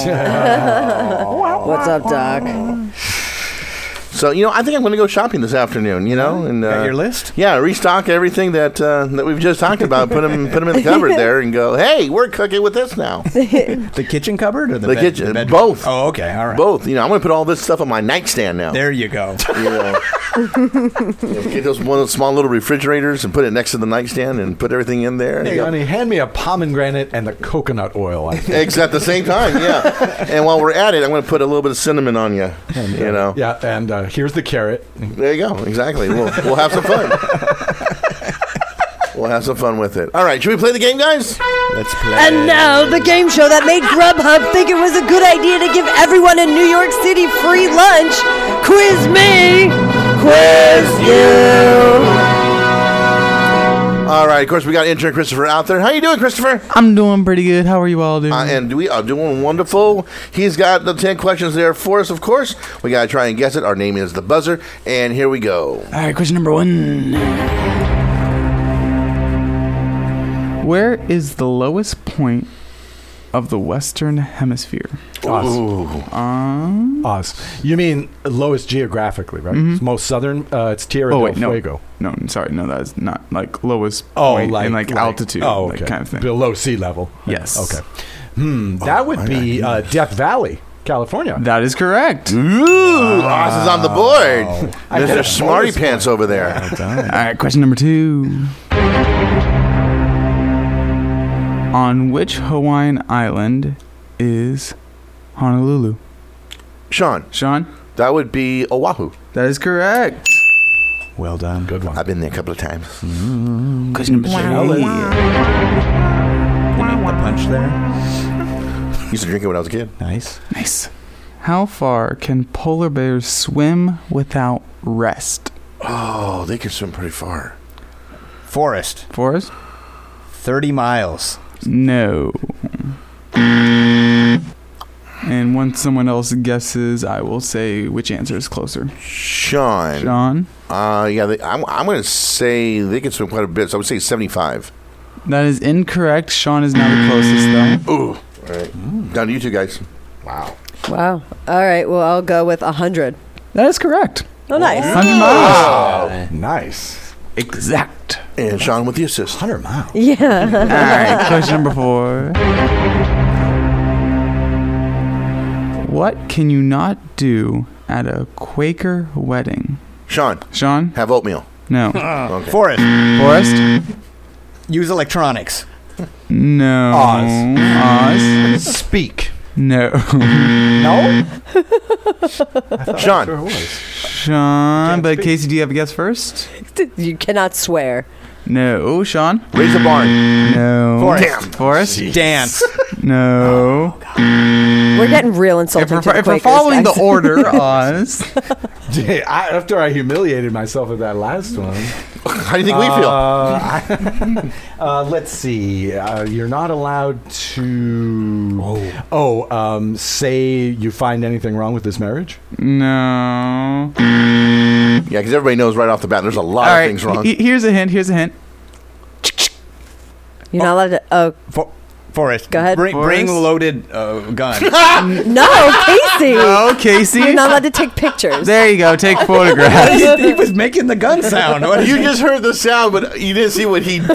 up, Doc? So, I think I'm going to go shopping this afternoon, and Got your list? Yeah, restock everything that we've just talked about. Put them in the cupboard there and go, hey, we're cooking with this now. The kitchen cupboard or the kitchen? bedroom? Both. Oh, okay. All right. Both. I'm going to put all this stuff on my nightstand now. There you go. Get one of those small little refrigerators and put it next to the nightstand and put everything in there. Hey, honey, hand me a pomegranate and the coconut oil. I think. Eggs at the same time, yeah. And while we're at it, I'm going to put a little bit of cinnamon on you. Yeah, and here's the carrot. There you go. Exactly. We'll have some fun. We'll have some fun with it. All right. Should we play the game, guys? Let's play. And now the game show that made Grubhub think it was a good idea to give everyone in New York City free lunch. Quiz me. Quiz you. All right. Of course, we got intern Christopher out there. How you doing, Christopher? I'm doing pretty good. How are you all doing? And we are doing wonderful. He's got the 10 questions there for us, of course. We got to try and guess it. Our name is The Buzzer. And here we go. All right, question number 1. Where is the lowest point of the Western Hemisphere? Oz. You mean lowest geographically, right? It's most southern. It's Tierra del Fuego. No, sorry. No, that is not like lowest point in like altitude. Oh, okay. Like kind of thing. Below sea level. Yes. Okay. That would be Death Valley, California. That is correct. Ooh, Oz is on the board. Mr. Smarty Pants over there. All right, question number 2. On which Hawaiian island is Honolulu? Sean, that would be Oahu. That is correct. Well done. Good one. I've been there a couple of times. Question number 3. Didn't make the punch there. Used to drink it when I was a kid. Nice. How far can polar bears swim without rest? Oh, they can swim pretty far. Forest. 30 miles. No. And once someone else guesses, I will say which answer is closer. Sean. Yeah, I'm going to say they can swim quite a bit, so I would say 75. That is incorrect. Sean is now the closest, though. Ooh. All right. Down to you two guys. Wow. Wow. All right. Well, I'll go with 100. That is correct. Oh, nice. 100 miles. Nice. Exact. And Sean with the assist. 100 miles. Yeah. All right. Question number 4. What can you not do at a Quaker wedding? Sean. Have oatmeal. No. Okay. Forest. Use electronics. No. Oz. Speak. No. No? Sean. Sure was. Sean, but Casey, do you have a guess first? You cannot swear. No. Sean? Raise a barn. No. Forest. Damn. Forest? Dance. No. We're getting real insulting to the If we're Quakers, following guys. the order, Oz. After I humiliated myself with that last one. How do you think we feel? Let's see. You're not allowed to. Say you find anything wrong with this marriage? No. Yeah, because everybody knows right off the bat there's a lot All of right. things wrong. Here's a hint. You're not allowed to. Oh, Forrest, Go ahead. Bring Forrest? loaded gun. No, Casey. Oh, Casey. You're not allowed to take pictures. There you go. Take photographs. He was making the gun sound. What You just heard the sound, but you didn't see what he did.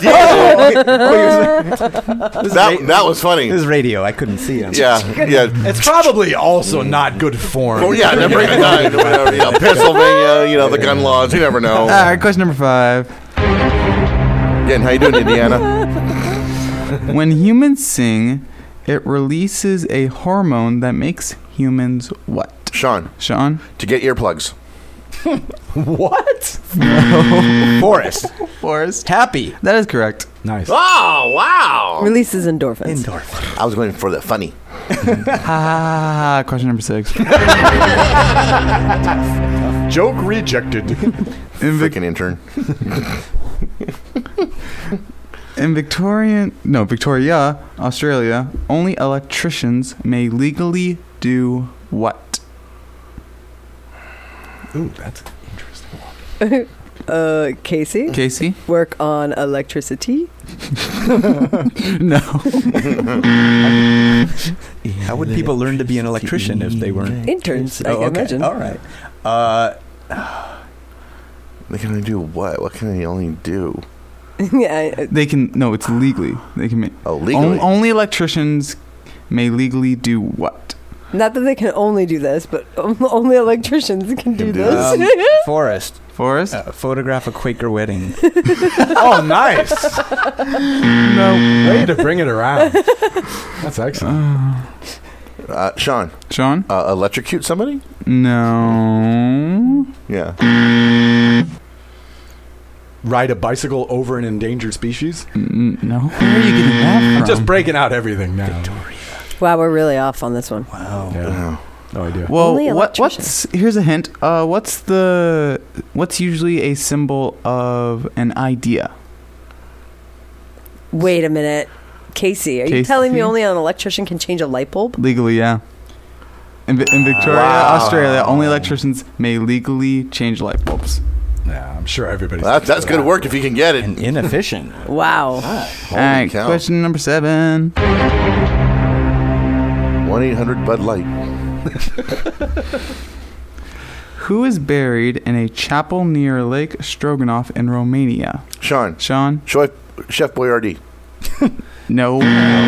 that was funny. This is radio. I couldn't see him. Yeah. It's probably also not good form. Oh, yeah, never bring a gun or whatever. You know, Pennsylvania, the gun laws. You never know. All right, question number 5. Again, how you doing, Indiana? When humans sing, it releases a hormone that makes humans what? Sean, Sean? to get earplugs. What? Forrest. Forrest? Happy. That is correct. Nice. Oh, wow. Releases endorphins. I was going for the funny. Question number 6. Joke rejected. Freaking intern. In Victoria, Australia, only electricians may legally do what? Ooh, that's interesting. Casey. Casey? Work on electricity. No. How would people learn to be an electrician if they weren't? Interns, I imagine. All right. They can only do what? What can they only do? Yeah. They can. No, it's legally. They can make. Oh, legally? Only electricians may legally do what? Not that they can only do this, but only electricians can do do this. Forrest. Forrest? Photograph a Quaker wedding. Oh, nice. No. Way to bring it around. That's excellent. Sean, Sean? electrocute somebody? No. Yeah. Ride a bicycle over an endangered species? No. Where are you getting that from? Just breaking out everything now. Wow, we're really off on this one. Wow. Yeah. No idea. Well, Only what's electrician. here's a hint. What's usually a symbol of an idea? Wait a minute. Casey, are you Casey? telling me only an electrician can change a light bulb? Legally, yeah. In Victoria, Australia, only electricians may legally change light bulbs. Yeah, I'm sure everybody's... That's good work if you can get it. And inefficient. Wow. All right, cow. question number 7. 1-800 Bud Light. Who is buried in a chapel near Lake Stroganoff in Romania? Sean, Sean? Chef Boyardee. No.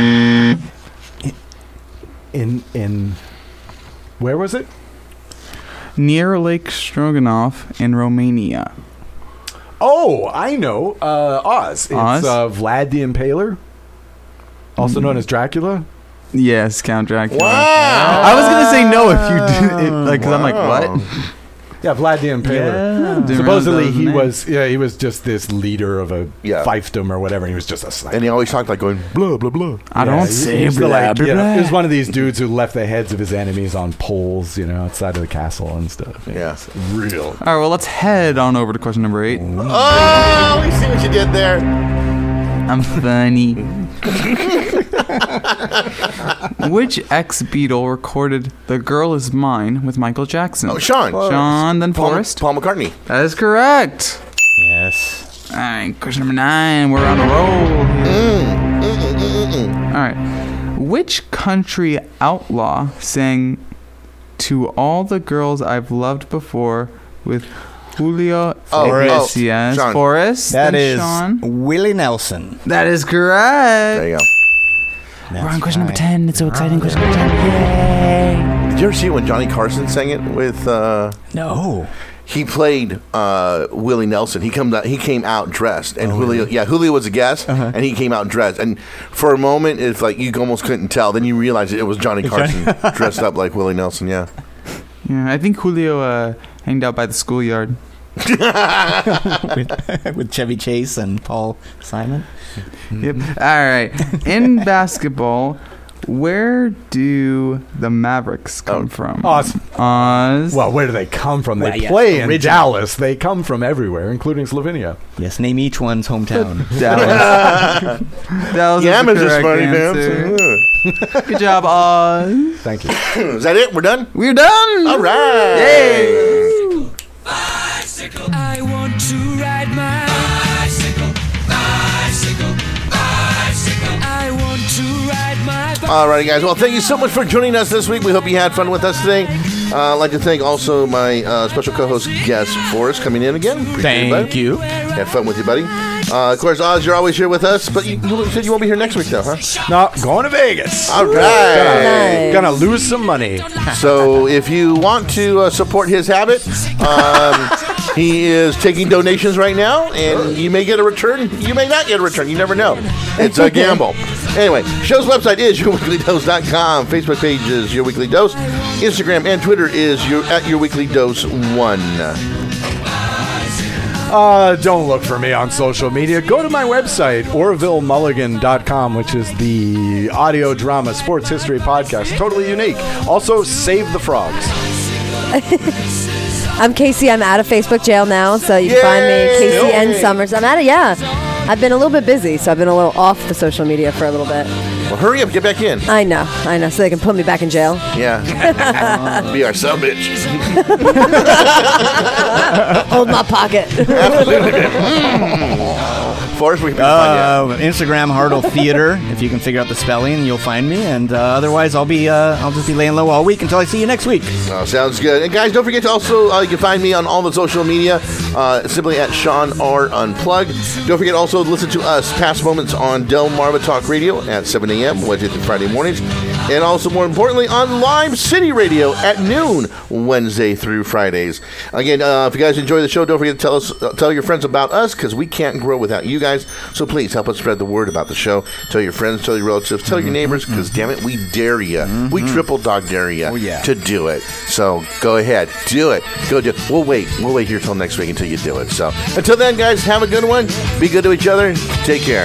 In... Where was it? Near Lake Stroganoff in Romania. Oh, I know. Oz. It's Oz? Vlad the Impaler, also known as Dracula. Yes, Count Dracula. Wow. I was gonna say no if you did it, like, because I'm like, Wow. what? Yeah, Vlad the Impaler. Didn't Supposedly realize that he was just this leader of a fiefdom or whatever, and he was just a sniper. And he always talked like going, blah, blah, blah. I don't say He's blah, blah, blah. He was one of these dudes who left the heads of his enemies on poles, outside of the castle and stuff. Yeah. It's real. All right, well, let's head on over to question number 8. Oh, we see what you did there. I'm funny. Which ex-Beatle recorded "The Girl Is Mine" with Michael Jackson? Oh, Sean. Sean, then Forrest. Paul McCartney. That is correct. Yes. All right, question number 9. We're on a roll here. All right. Which country outlaw sang "To All the Girls I've Loved Before" with Julio Iglesias? Sean. Forrest. That then is Sean. Willie Nelson. That is correct. There you go. We're on question number 10. It's so exciting. Question number 10. Yay. Did you ever see when Johnny Carson sang it with... No. He played Willie Nelson. He came out dressed, and Julio was a guest, and he came out dressed. And for a moment, it's like you almost couldn't tell. Then you realized it was Johnny Carson dressed up like Willie Nelson. Yeah. Yeah, I think Julio hanged out by the schoolyard. with Chevy Chase and Paul Simon. Yep. All right. In basketball, where do the Mavericks come from? Oz. Oz. Well, where do they come from? They Well, yeah, play in original. Dallas. They come from everywhere, including Slovenia. Yes, name each one's hometown. Dallas. Dallas Yeah, is the Mr. correct Smarty answer. Pants. Good job, Oz. Thank you. Is that it? We're done? We're done. All right. Yay. Bicycle. I want to ride my bicycle. Bicycle. Bicycle. I want to ride All right, guys. Well, thank you so much for joining us this week. We hope you had fun with us today. I'd like to thank also my special co-host, guest Forrest, coming in again. Thank you. Had fun with you, buddy. Of course, Oz, you're always here with us, but you said you won't be here next week, though, huh? No, going to Vegas. All right. Nice. Gonna lose some money. So if you want to support his habit, he is taking donations right now, and you may get a return. You may not get a return. You never know. It's a gamble. Anyway, show's website is yourweeklydose.com. Facebook page is Your Weekly Dose. Instagram and Twitter is at YourWeeklyDose1. Don't look for me on social media. Go to my website, OrvilleMulligan.com, which is the audio drama sports history podcast. Totally unique. Also, Save the Frogs. I'm Casey. I'm out of Facebook jail now, so you can find me, Casey N. Summers. I'm out of, I've been a little bit busy, so I've been a little off the social media for a little bit. Well, hurry up, get back in. I know, so they can put me back in jail. Yeah. Be our sub bitch. Hold my pocket. Absolutely. Forrest, we can find you. Instagram Hartle Theater. If you can figure out the spelling, you'll find me. And otherwise, I'll just be laying low all week until I see you next week. Oh, sounds good. And guys, don't forget to also you can find me on all the social media, simply at Sean R Unplugged. Don't forget also to listen to us past moments on Del Marva Talk Radio at 7 a.m. Wednesday through Friday mornings, and also more importantly on Lime City Radio at noon Wednesday through Fridays. Again, if you guys enjoy the show, don't forget to tell your friends about us, because we can't grow without you guys. So please help us spread the word about the show. Tell your friends, tell your relatives, tell your neighbors, because damn it, we dare you. We triple dog dare you to do it. So go ahead, do it. Go do it. We'll wait here till next week until you do it. So until then, guys, have a good one. Be good to each other. Take care.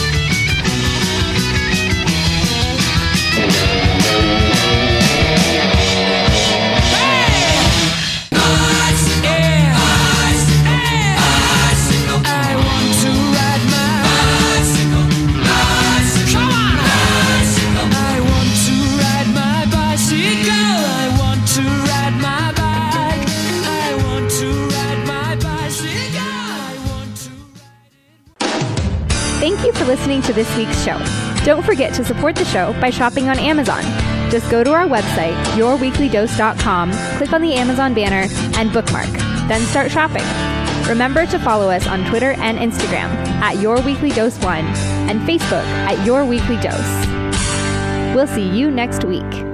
Thank you for listening to this week's show. Don't forget to support the show by shopping on Amazon. Just go to our website, yourweeklydose.com, click on the Amazon banner, and bookmark. Then start shopping. Remember to follow us on Twitter and Instagram at YourWeeklyDose1 and Facebook at Your Weekly Dose. We'll see you next week.